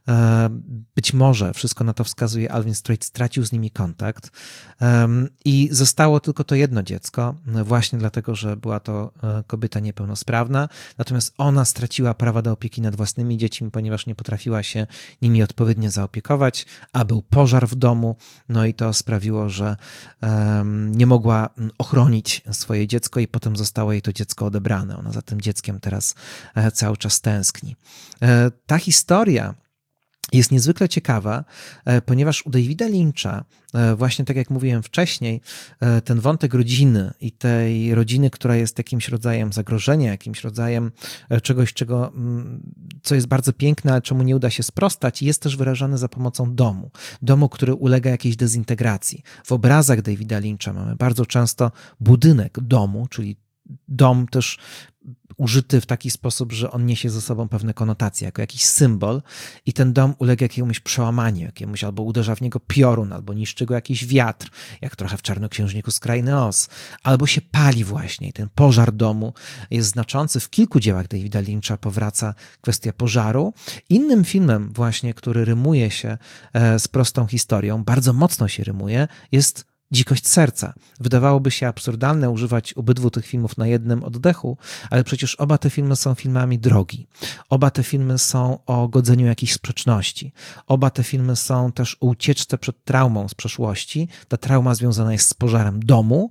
Być może, wszystko na to wskazuje, Alvin Strait stracił z nimi kontakt i zostało tylko to jedno dziecko, właśnie dlatego, że była to kobieta niepełnosprawna. Natomiast ona straciła prawa do opieki nad własnymi dziećmi, ponieważ nie potrafiła się nimi odpowiednio zaopiekować, a był pożar w domu, no i to sprawiło, że nie mogła ochronić swoje dziecko i potem zostało jej to dziecko odebrane. Ona za tym dzieckiem teraz cały czas tęskni. Ta historia jest niezwykle ciekawa, ponieważ u Davida Lyncha, właśnie tak jak mówiłem wcześniej, ten wątek rodziny i tej rodziny, która jest jakimś rodzajem zagrożenia, jakimś rodzajem czegoś, co jest bardzo piękne, ale czemu nie uda się sprostać, jest też wyrażany za pomocą domu. Domu, który ulega jakiejś dezintegracji. W obrazach Davida Lyncha mamy bardzo często budynek domu, czyli dom też użyty w taki sposób, że on niesie ze sobą pewne konotacje, jako jakiś symbol i ten dom ulega jakiemuś przełamaniu, jakiemuś albo uderza w niego piorun, albo niszczy go jakiś wiatr, jak trochę w Czarnoksiężniku z Krainy Oz, albo się pali właśnie i ten pożar domu jest znaczący. W kilku dziełach Davida Lyncha powraca kwestia pożaru. Innym filmem właśnie, który rymuje się z prostą historią, bardzo mocno się rymuje, jest Dzikość serca. Wydawałoby się absurdalne używać obydwu tych filmów na jednym oddechu, ale przecież oba te filmy są filmami drogi. Oba te filmy są o godzeniu jakichś sprzeczności. Oba te filmy są też o ucieczce przed traumą z przeszłości. Ta trauma związana jest z pożarem domu.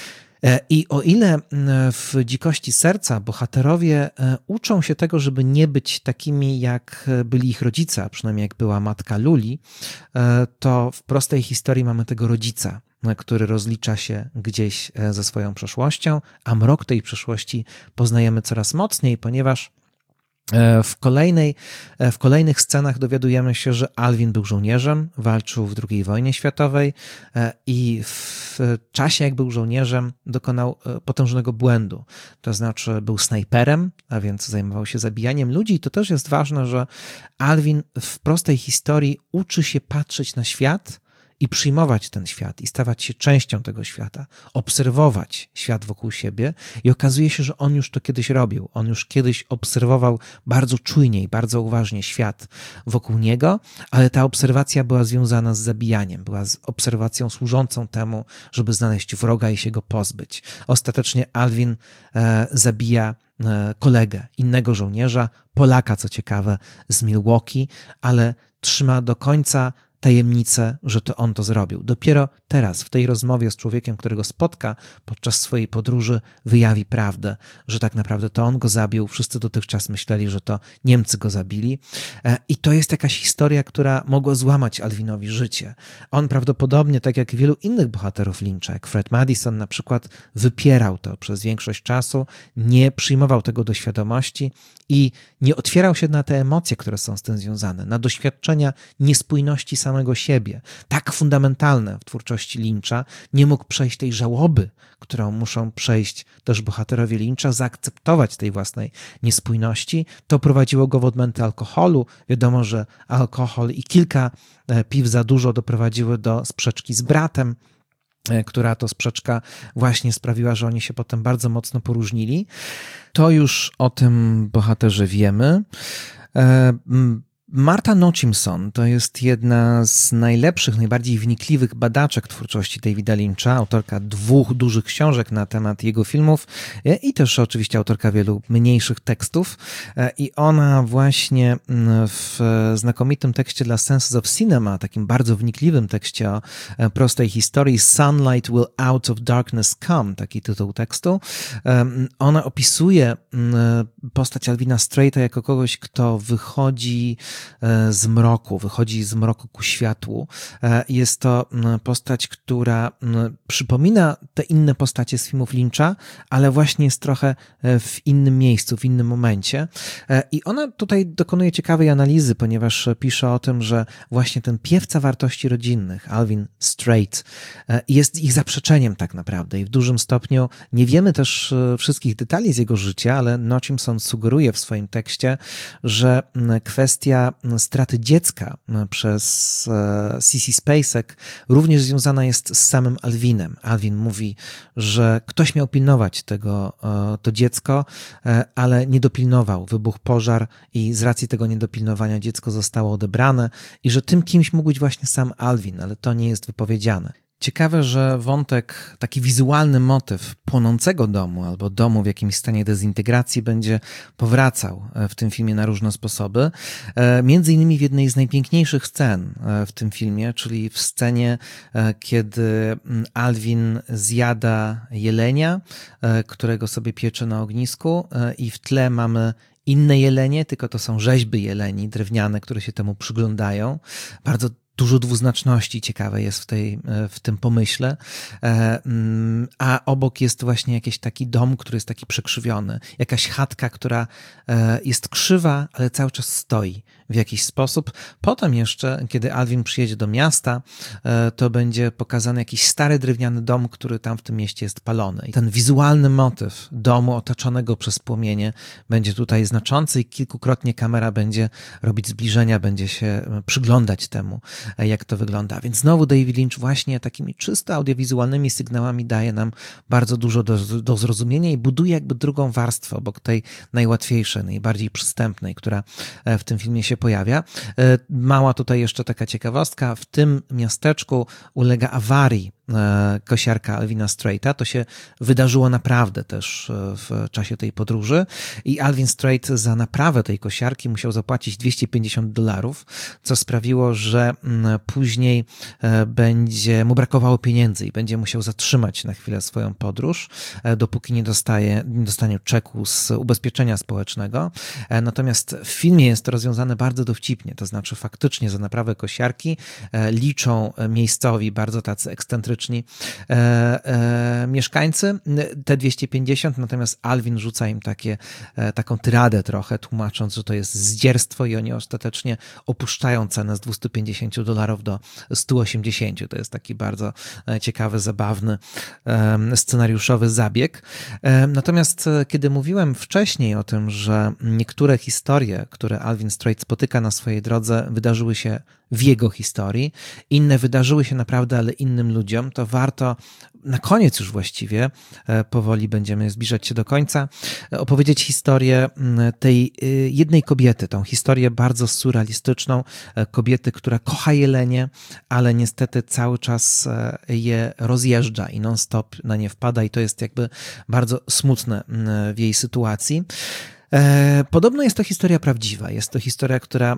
I o ile w Dzikości serca bohaterowie uczą się tego, żeby nie być takimi, jak byli ich rodzice, a przynajmniej jak była matka Luli, to w prostej historii mamy tego rodzica, który rozlicza się gdzieś ze swoją przeszłością, a mrok tej przeszłości poznajemy coraz mocniej, ponieważ w kolejnych scenach dowiadujemy się, że Alvin był żołnierzem, walczył w II wojnie światowej i w czasie, jak był żołnierzem, dokonał potężnego błędu. To znaczy był snajperem, a więc zajmował się zabijaniem ludzi. I to też jest ważne, że Alvin w prostej historii uczy się patrzeć na świat i przyjmować ten świat i stawać się częścią tego świata, obserwować świat wokół siebie i okazuje się, że on już to kiedyś robił. On już kiedyś obserwował bardzo czujnie i bardzo uważnie świat wokół niego, ale ta obserwacja była związana z zabijaniem, była z obserwacją służącą temu, żeby znaleźć wroga i się go pozbyć. Ostatecznie Alvin zabija kolegę, innego żołnierza, Polaka, co ciekawe, z Milwaukee, ale trzyma do końca tajemnicę, że to on to zrobił. Dopiero teraz, w tej rozmowie z człowiekiem, którego spotka podczas swojej podróży, wyjawi prawdę, że tak naprawdę to on go zabił. Wszyscy dotychczas myśleli, że to Niemcy go zabili. I to jest jakaś historia, która mogła złamać Alvinowi życie. On prawdopodobnie, tak jak wielu innych bohaterów Lyncha, jak Fred Madison na przykład, wypierał to przez większość czasu, nie przyjmował tego do świadomości i nie otwierał się na te emocje, które są z tym związane, na doświadczenia niespójności samego siebie, tak fundamentalne w twórczości Lyncha, nie mógł przejść tej żałoby, którą muszą przejść też bohaterowie Lyncha, zaakceptować tej własnej niespójności. To prowadziło go w odmęty alkoholu. Wiadomo, że alkohol i kilka piw za dużo doprowadziły do sprzeczki z bratem, która to sprzeczka właśnie sprawiła, że oni się potem bardzo mocno poróżnili. To już o tym bohaterze wiemy. Marta Nochimson to jest jedna z najlepszych, najbardziej wnikliwych badaczek twórczości Davida Lyncha, autorka 2 dużych książek na temat jego filmów i też oczywiście autorka wielu mniejszych tekstów. I ona właśnie w znakomitym tekście dla Senses of Cinema, takim bardzo wnikliwym tekście o prostej historii, Sunlight Will Out of Darkness Come, taki tytuł tekstu, ona opisuje postać Alvina Straita jako kogoś, kto wychodzi z mroku ku światłu. Jest to postać, która przypomina te inne postacie z filmów Lyncha, ale właśnie jest trochę w innym miejscu, w innym momencie. I ona tutaj dokonuje ciekawej analizy, ponieważ pisze o tym, że właśnie ten piewca wartości rodzinnych, Alvin Straight, jest ich zaprzeczeniem tak naprawdę i w dużym stopniu nie wiemy też wszystkich detali z jego życia, ale Nochimson sugeruje w swoim tekście, że kwestia straty dziecka przez Sissy Spacek również związana jest z samym Alvinem. Alvin mówi, że ktoś miał pilnować to dziecko, ale nie dopilnował. Wybuchł pożar i z racji tego niedopilnowania dziecko zostało odebrane i że tym kimś mógł być właśnie sam Alvin, ale to nie jest wypowiedziane. Ciekawe, że wątek, taki wizualny motyw płonącego domu albo domu w jakimś stanie dezintegracji będzie powracał w tym filmie na różne sposoby. Między innymi w jednej z najpiękniejszych scen w tym filmie, czyli w scenie, kiedy Alvin zjada jelenia, którego sobie piecze na ognisku i w tle mamy inne jelenie, tylko to są rzeźby jeleni drewniane, które się temu przyglądają. Bardzo dużo dwuznaczności ciekawe jest w tym pomyśle, a obok jest właśnie jakiś taki dom, który jest taki przekrzywiony, jakaś chatka, która jest krzywa, ale cały czas stoi w jakiś sposób. Potem jeszcze, kiedy Alvin przyjedzie do miasta, to będzie pokazany jakiś stary drewniany dom, który tam w tym mieście jest palony. I ten wizualny motyw domu otoczonego przez płomienie będzie tutaj znaczący i kilkukrotnie kamera będzie robić zbliżenia, będzie się przyglądać temu, jak to wygląda. Więc znowu David Lynch właśnie takimi czysto audiowizualnymi sygnałami daje nam bardzo dużo do zrozumienia i buduje jakby drugą warstwę obok tej najłatwiejszej, najbardziej przystępnej, która w tym filmie się pojawia. Mała tutaj jeszcze taka ciekawostka. W tym miasteczku ulega awarii kosiarka Alvina Straita. To się wydarzyło naprawdę też w czasie tej podróży i Alvin Straight za naprawę tej kosiarki musiał zapłacić $250, co sprawiło, że później będzie mu brakowało pieniędzy i będzie musiał zatrzymać na chwilę swoją podróż, dopóki nie dostanie czeku z ubezpieczenia społecznego. Natomiast w filmie jest to rozwiązane bardzo dowcipnie, to znaczy faktycznie za naprawę kosiarki liczą miejscowi, bardzo tacy ekscentryczni mieszkańcy te 250, natomiast Alvin rzuca im taką tyradę trochę, tłumacząc, że to jest zdzierstwo i oni ostatecznie opuszczają cenę z $250 do 180. To jest taki bardzo ciekawy, zabawny, scenariuszowy zabieg. Natomiast kiedy mówiłem wcześniej o tym, że niektóre historie, które Alvin Straight spotyka na swojej drodze, wydarzyły się w jego historii, inne wydarzyły się naprawdę, ale innym ludziom, to warto na koniec już właściwie, powoli będziemy zbliżać się do końca, opowiedzieć historię tej jednej kobiety, tą historię bardzo surrealistyczną, kobiety, która kocha jelenie, ale niestety cały czas je rozjeżdża i non-stop na nie wpada i to jest jakby bardzo smutne w jej sytuacji. Podobno jest to historia prawdziwa. Jest to historia, która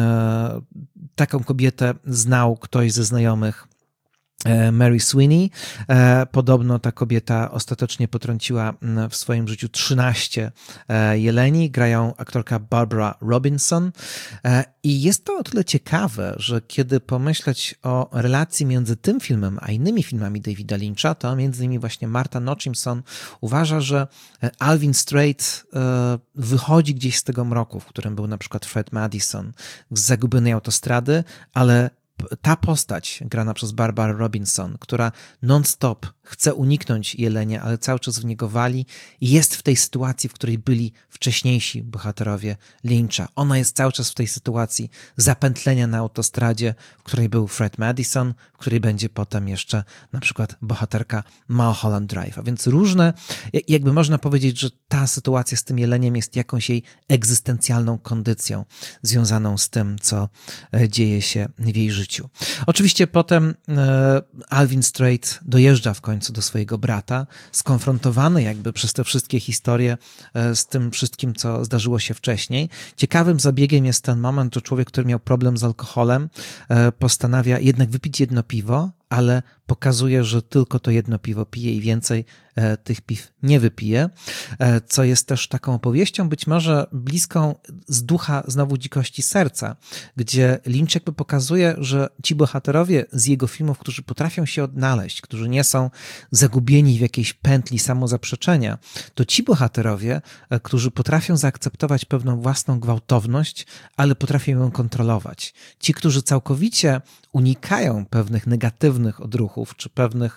taką kobietę znał ktoś ze znajomych, Mary Sweeney. Podobno ta kobieta ostatecznie potrąciła w swoim życiu 13 jeleni. Grają aktorka Barbara Robinson. I jest to o tyle ciekawe, że kiedy pomyśleć o relacji między tym filmem a innymi filmami Davida Lyncha, to między innymi właśnie Marta Nochimson uważa, że Alvin Straight wychodzi gdzieś z tego mroku, w którym był na przykład Fred Madison z Zagubionej autostrady, ale ta postać grana przez Barbara Robinson, która non-stop chce uniknąć jelenia, ale cały czas w niego wali, jest w tej sytuacji, w której byli wcześniejsi bohaterowie Lyncha. Ona jest cały czas w tej sytuacji zapętlenia na autostradzie, w której był Fred Madison, w której będzie potem jeszcze na przykład bohaterka Mulholland Drive. A więc różne, jakby można powiedzieć, że ta sytuacja z tym jeleniem jest jakąś jej egzystencjalną kondycją związaną z tym, co dzieje się w jej życiu. Oczywiście potem Alvin Strait dojeżdża w końcu do swojego brata, skonfrontowany jakby przez te wszystkie historie z tym wszystkim, co zdarzyło się wcześniej. Ciekawym zabiegiem jest ten moment, że człowiek, który miał problem z alkoholem, postanawia jednak wypić jedno piwo, ale pokazuje, że tylko to jedno piwo pije i więcej tych piw nie wypije, co jest też taką opowieścią być może bliską z ducha znowu Dzikości serca, gdzie Lynch jakby pokazuje, że ci bohaterowie z jego filmów, którzy potrafią się odnaleźć, którzy nie są zagubieni w jakiejś pętli samozaprzeczenia, to ci bohaterowie, którzy potrafią zaakceptować pewną własną gwałtowność, ale potrafią ją kontrolować. Ci, którzy całkowicie unikają pewnych negatywnych odruchów czy pewnych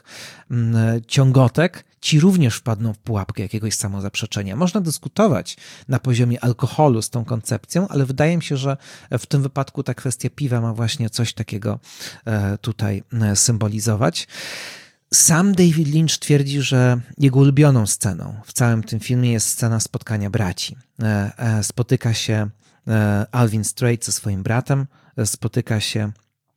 ciągotek, ci również wpadną w pułapkę jakiegoś samozaprzeczenia. Można dyskutować na poziomie alkoholu z tą koncepcją, ale wydaje mi się, że w tym wypadku ta kwestia piwa ma właśnie coś takiego tutaj symbolizować. Sam David Lynch twierdzi, że jego ulubioną sceną w całym tym filmie jest scena spotkania braci. Spotyka się Alvin Strait ze swoim bratem, spotyka się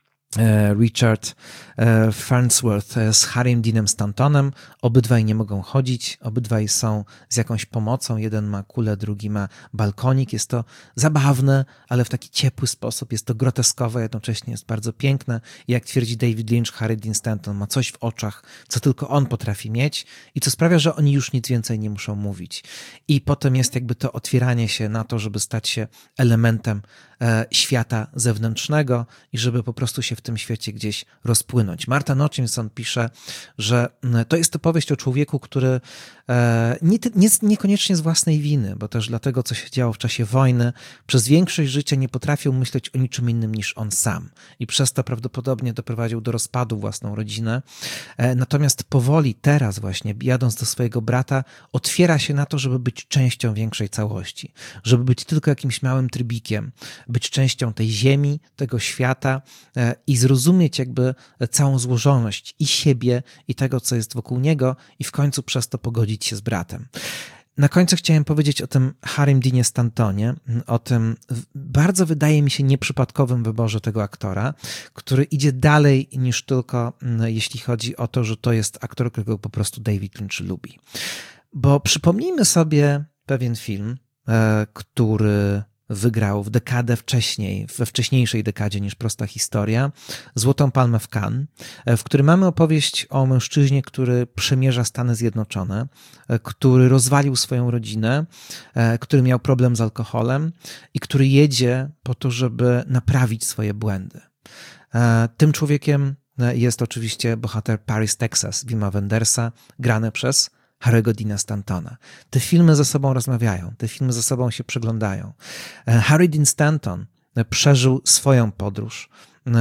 Richard Farnsworth z Harrym Deanem Stantonem. Obydwaj nie mogą chodzić, obydwaj są z jakąś pomocą. Jeden ma kulę, drugi ma balkonik. Jest to zabawne, ale w taki ciepły sposób. Jest to groteskowe, jednocześnie jest bardzo piękne. I jak twierdzi David Lynch, Harry Dean Stanton ma coś w oczach, co tylko on potrafi mieć i co sprawia, że oni już nic więcej nie muszą mówić. I potem jest jakby to otwieranie się na to, żeby stać się elementem świata zewnętrznego i żeby po prostu się w tym świecie gdzieś rozpłynąć. Marta Nochinson pisze, że to jest opowieść o człowieku, który niekoniecznie z własnej winy, bo też dlatego, co się działo w czasie wojny, przez większość życia nie potrafił myśleć o niczym innym niż on sam i przez to prawdopodobnie doprowadził do rozpadu własną rodzinę. Natomiast powoli teraz właśnie, jadąc do swojego brata, otwiera się na to, żeby być częścią większej całości, żeby być tylko jakimś małym trybikiem, być częścią tej ziemi, tego świata i zrozumieć jakby całą złożoność i siebie, i tego, co jest wokół niego i w końcu przez to pogodzić się z bratem. Na końcu chciałem powiedzieć o tym Harrym Deanie Stantonie, o tym bardzo, wydaje mi się, nieprzypadkowym wyborze tego aktora, który idzie dalej niż tylko jeśli chodzi o to, że to jest aktor, którego po prostu David Lynch lubi. Bo przypomnijmy sobie pewien film, który wygrał w dekadę wcześniej, we wcześniejszej dekadzie niż Prosta historia, Złotą Palmę w Cannes, w którym mamy opowieść o mężczyźnie, który przemierza Stany Zjednoczone, który rozwalił swoją rodzinę, który miał problem z alkoholem i który jedzie po to, żeby naprawić swoje błędy. Tym człowiekiem jest oczywiście bohater Paris, Texas, Wima Wendersa, grany przez Harry'ego Deana Stantona. Te filmy ze sobą rozmawiają, te filmy ze sobą się przeglądają. Harry Dean Stanton przeżył swoją podróż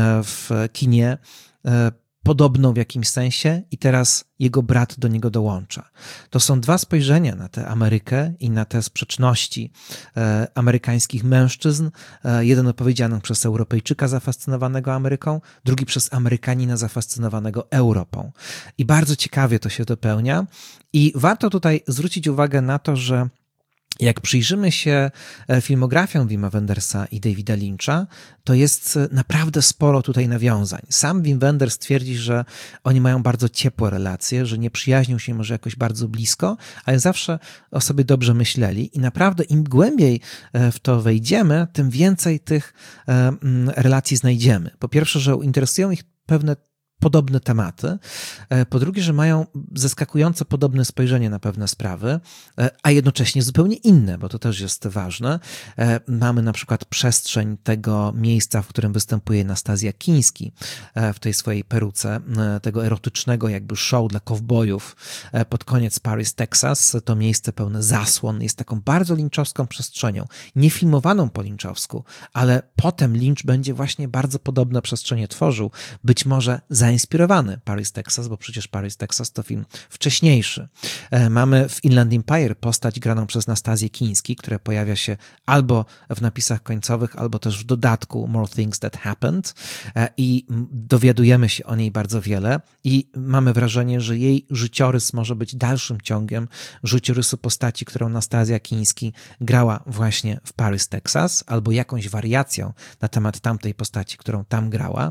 w kinie, podobną w jakimś sensie i teraz jego brat do niego dołącza. To są dwa spojrzenia na tę Amerykę i na te sprzeczności amerykańskich mężczyzn. Jeden opowiedziany przez Europejczyka zafascynowanego Ameryką, drugi przez Amerykanina zafascynowanego Europą. I bardzo ciekawie to się dopełnia i warto tutaj zwrócić uwagę na to, że jak przyjrzymy się filmografiom Wima Wendersa i Davida Lyncha, to jest naprawdę sporo tutaj nawiązań. Sam Wim Wenders twierdzi, że oni mają bardzo ciepłe relacje, że nie przyjaźnią się może jakoś bardzo blisko, ale zawsze o sobie dobrze myśleli i naprawdę im głębiej w to wejdziemy, tym więcej tych relacji znajdziemy. Po pierwsze, że interesują ich pewne podobne tematy, po drugie, że mają zaskakująco podobne spojrzenie na pewne sprawy, a jednocześnie zupełnie inne, bo to też jest ważne. Mamy na przykład przestrzeń tego miejsca, w którym występuje Nastazja Kiński w tej swojej peruce, tego erotycznego jakby show dla kowbojów pod koniec Paris, Texas. To miejsce pełne zasłon jest taką bardzo lynchowską przestrzenią, nie filmowaną po lynchowsku, ale potem Lynch będzie właśnie bardzo podobne przestrzenie tworzył, być może zainspirowany Paris, Texas, bo przecież Paris, Texas to film wcześniejszy. Mamy w Inland Empire postać graną przez Nastazję Kiński, która pojawia się albo w napisach końcowych, albo też w dodatku More Things That Happened i dowiadujemy się o niej bardzo wiele i mamy wrażenie, że jej życiorys może być dalszym ciągiem życiorysu postaci, którą Nastazja Kiński grała właśnie w Paris, Texas, albo jakąś wariacją na temat tamtej postaci, którą tam grała.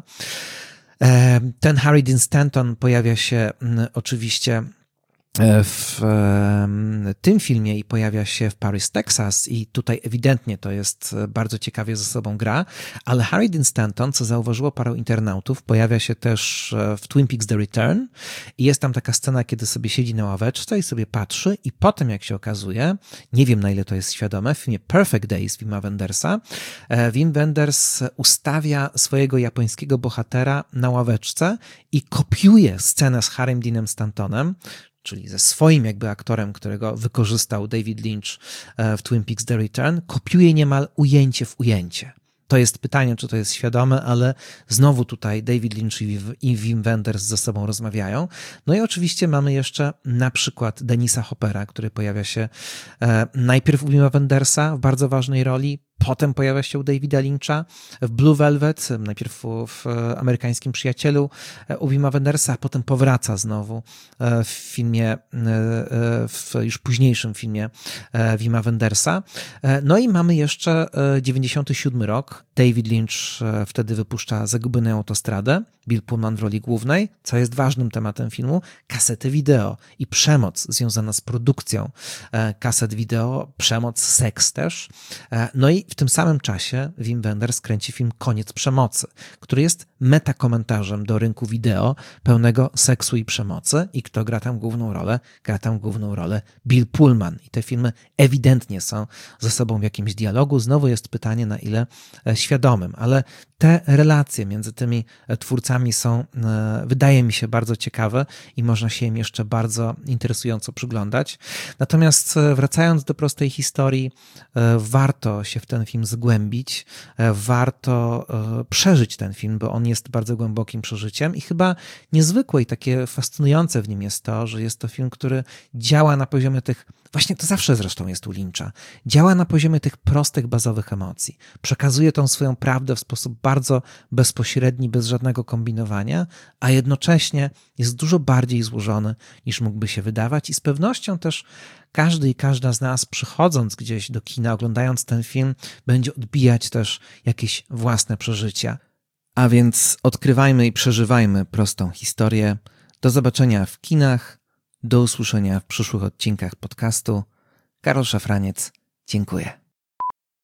Ten Harry Dean Stanton pojawia się oczywiście w tym filmie i pojawia się w Paris, Texas i tutaj ewidentnie to jest bardzo ciekawie ze sobą gra, ale Harry Dean Stanton, co zauważyło paru internautów, pojawia się też w Twin Peaks The Return i jest tam taka scena, kiedy sobie siedzi na ławeczce i sobie patrzy i potem, jak się okazuje, nie wiem na ile to jest świadome, w filmie Perfect Days Wima Wendersa, Wim Wenders ustawia swojego japońskiego bohatera na ławeczce i kopiuje scenę z Harrym Deanem Stantonem, czyli ze swoim jakby aktorem, którego wykorzystał David Lynch w Twin Peaks The Return, kopiuje niemal ujęcie w ujęcie. To jest pytanie, czy to jest świadome, ale znowu tutaj David Lynch i Wim Wenders ze sobą rozmawiają. No i oczywiście mamy jeszcze na przykład Denisa Hoppera, który pojawia się najpierw u Wima Wendersa w bardzo ważnej roli, potem pojawia się u Davida Lyncha w Blue Velvet, najpierw w Amerykańskim Przyjacielu u Wima Wendersa, a potem powraca znowu w filmie, w już późniejszym filmie Wima Wendersa. No i mamy jeszcze 97 rok. David Lynch wtedy wypuszcza Zagubioną autostradę, Bill Pullman w roli głównej, co jest ważnym tematem filmu, kasety wideo i przemoc związana z produkcją kaset wideo, przemoc, seks też. No i w tym samym czasie Wim Wenders kręci film Koniec przemocy, który jest metakomentarzem do rynku wideo pełnego seksu i przemocy. I kto gra tam główną rolę? Gra tam główną rolę Bill Pullman. I te filmy ewidentnie są ze sobą w jakimś dialogu. Znowu jest pytanie, na ile świadomym, ale te relacje między tymi twórcami są, wydaje mi się, bardzo ciekawe i można się im jeszcze bardzo interesująco przyglądać. Natomiast wracając do prostej historii, warto się w ten film zgłębić, warto przeżyć ten film, bo on jest bardzo głębokim przeżyciem i chyba niezwykłe i takie fascynujące w nim jest to, że jest to film, który działa na poziomie tych, właśnie to zawsze zresztą jest u Lyncha, działa na poziomie tych prostych, bazowych emocji. Przekazuje tą swoją prawdę w sposób bardzo bezpośredni, bez żadnego kombinowania, a jednocześnie jest dużo bardziej złożony niż mógłby się wydawać i z pewnością też każdy i każda z nas, przychodząc gdzieś do kina, oglądając ten film, będzie odbijać też jakieś własne przeżycia. A więc odkrywajmy i przeżywajmy prostą historię. Do zobaczenia w kinach, do usłyszenia w przyszłych odcinkach podcastu. Karol Szafraniec, dziękuję.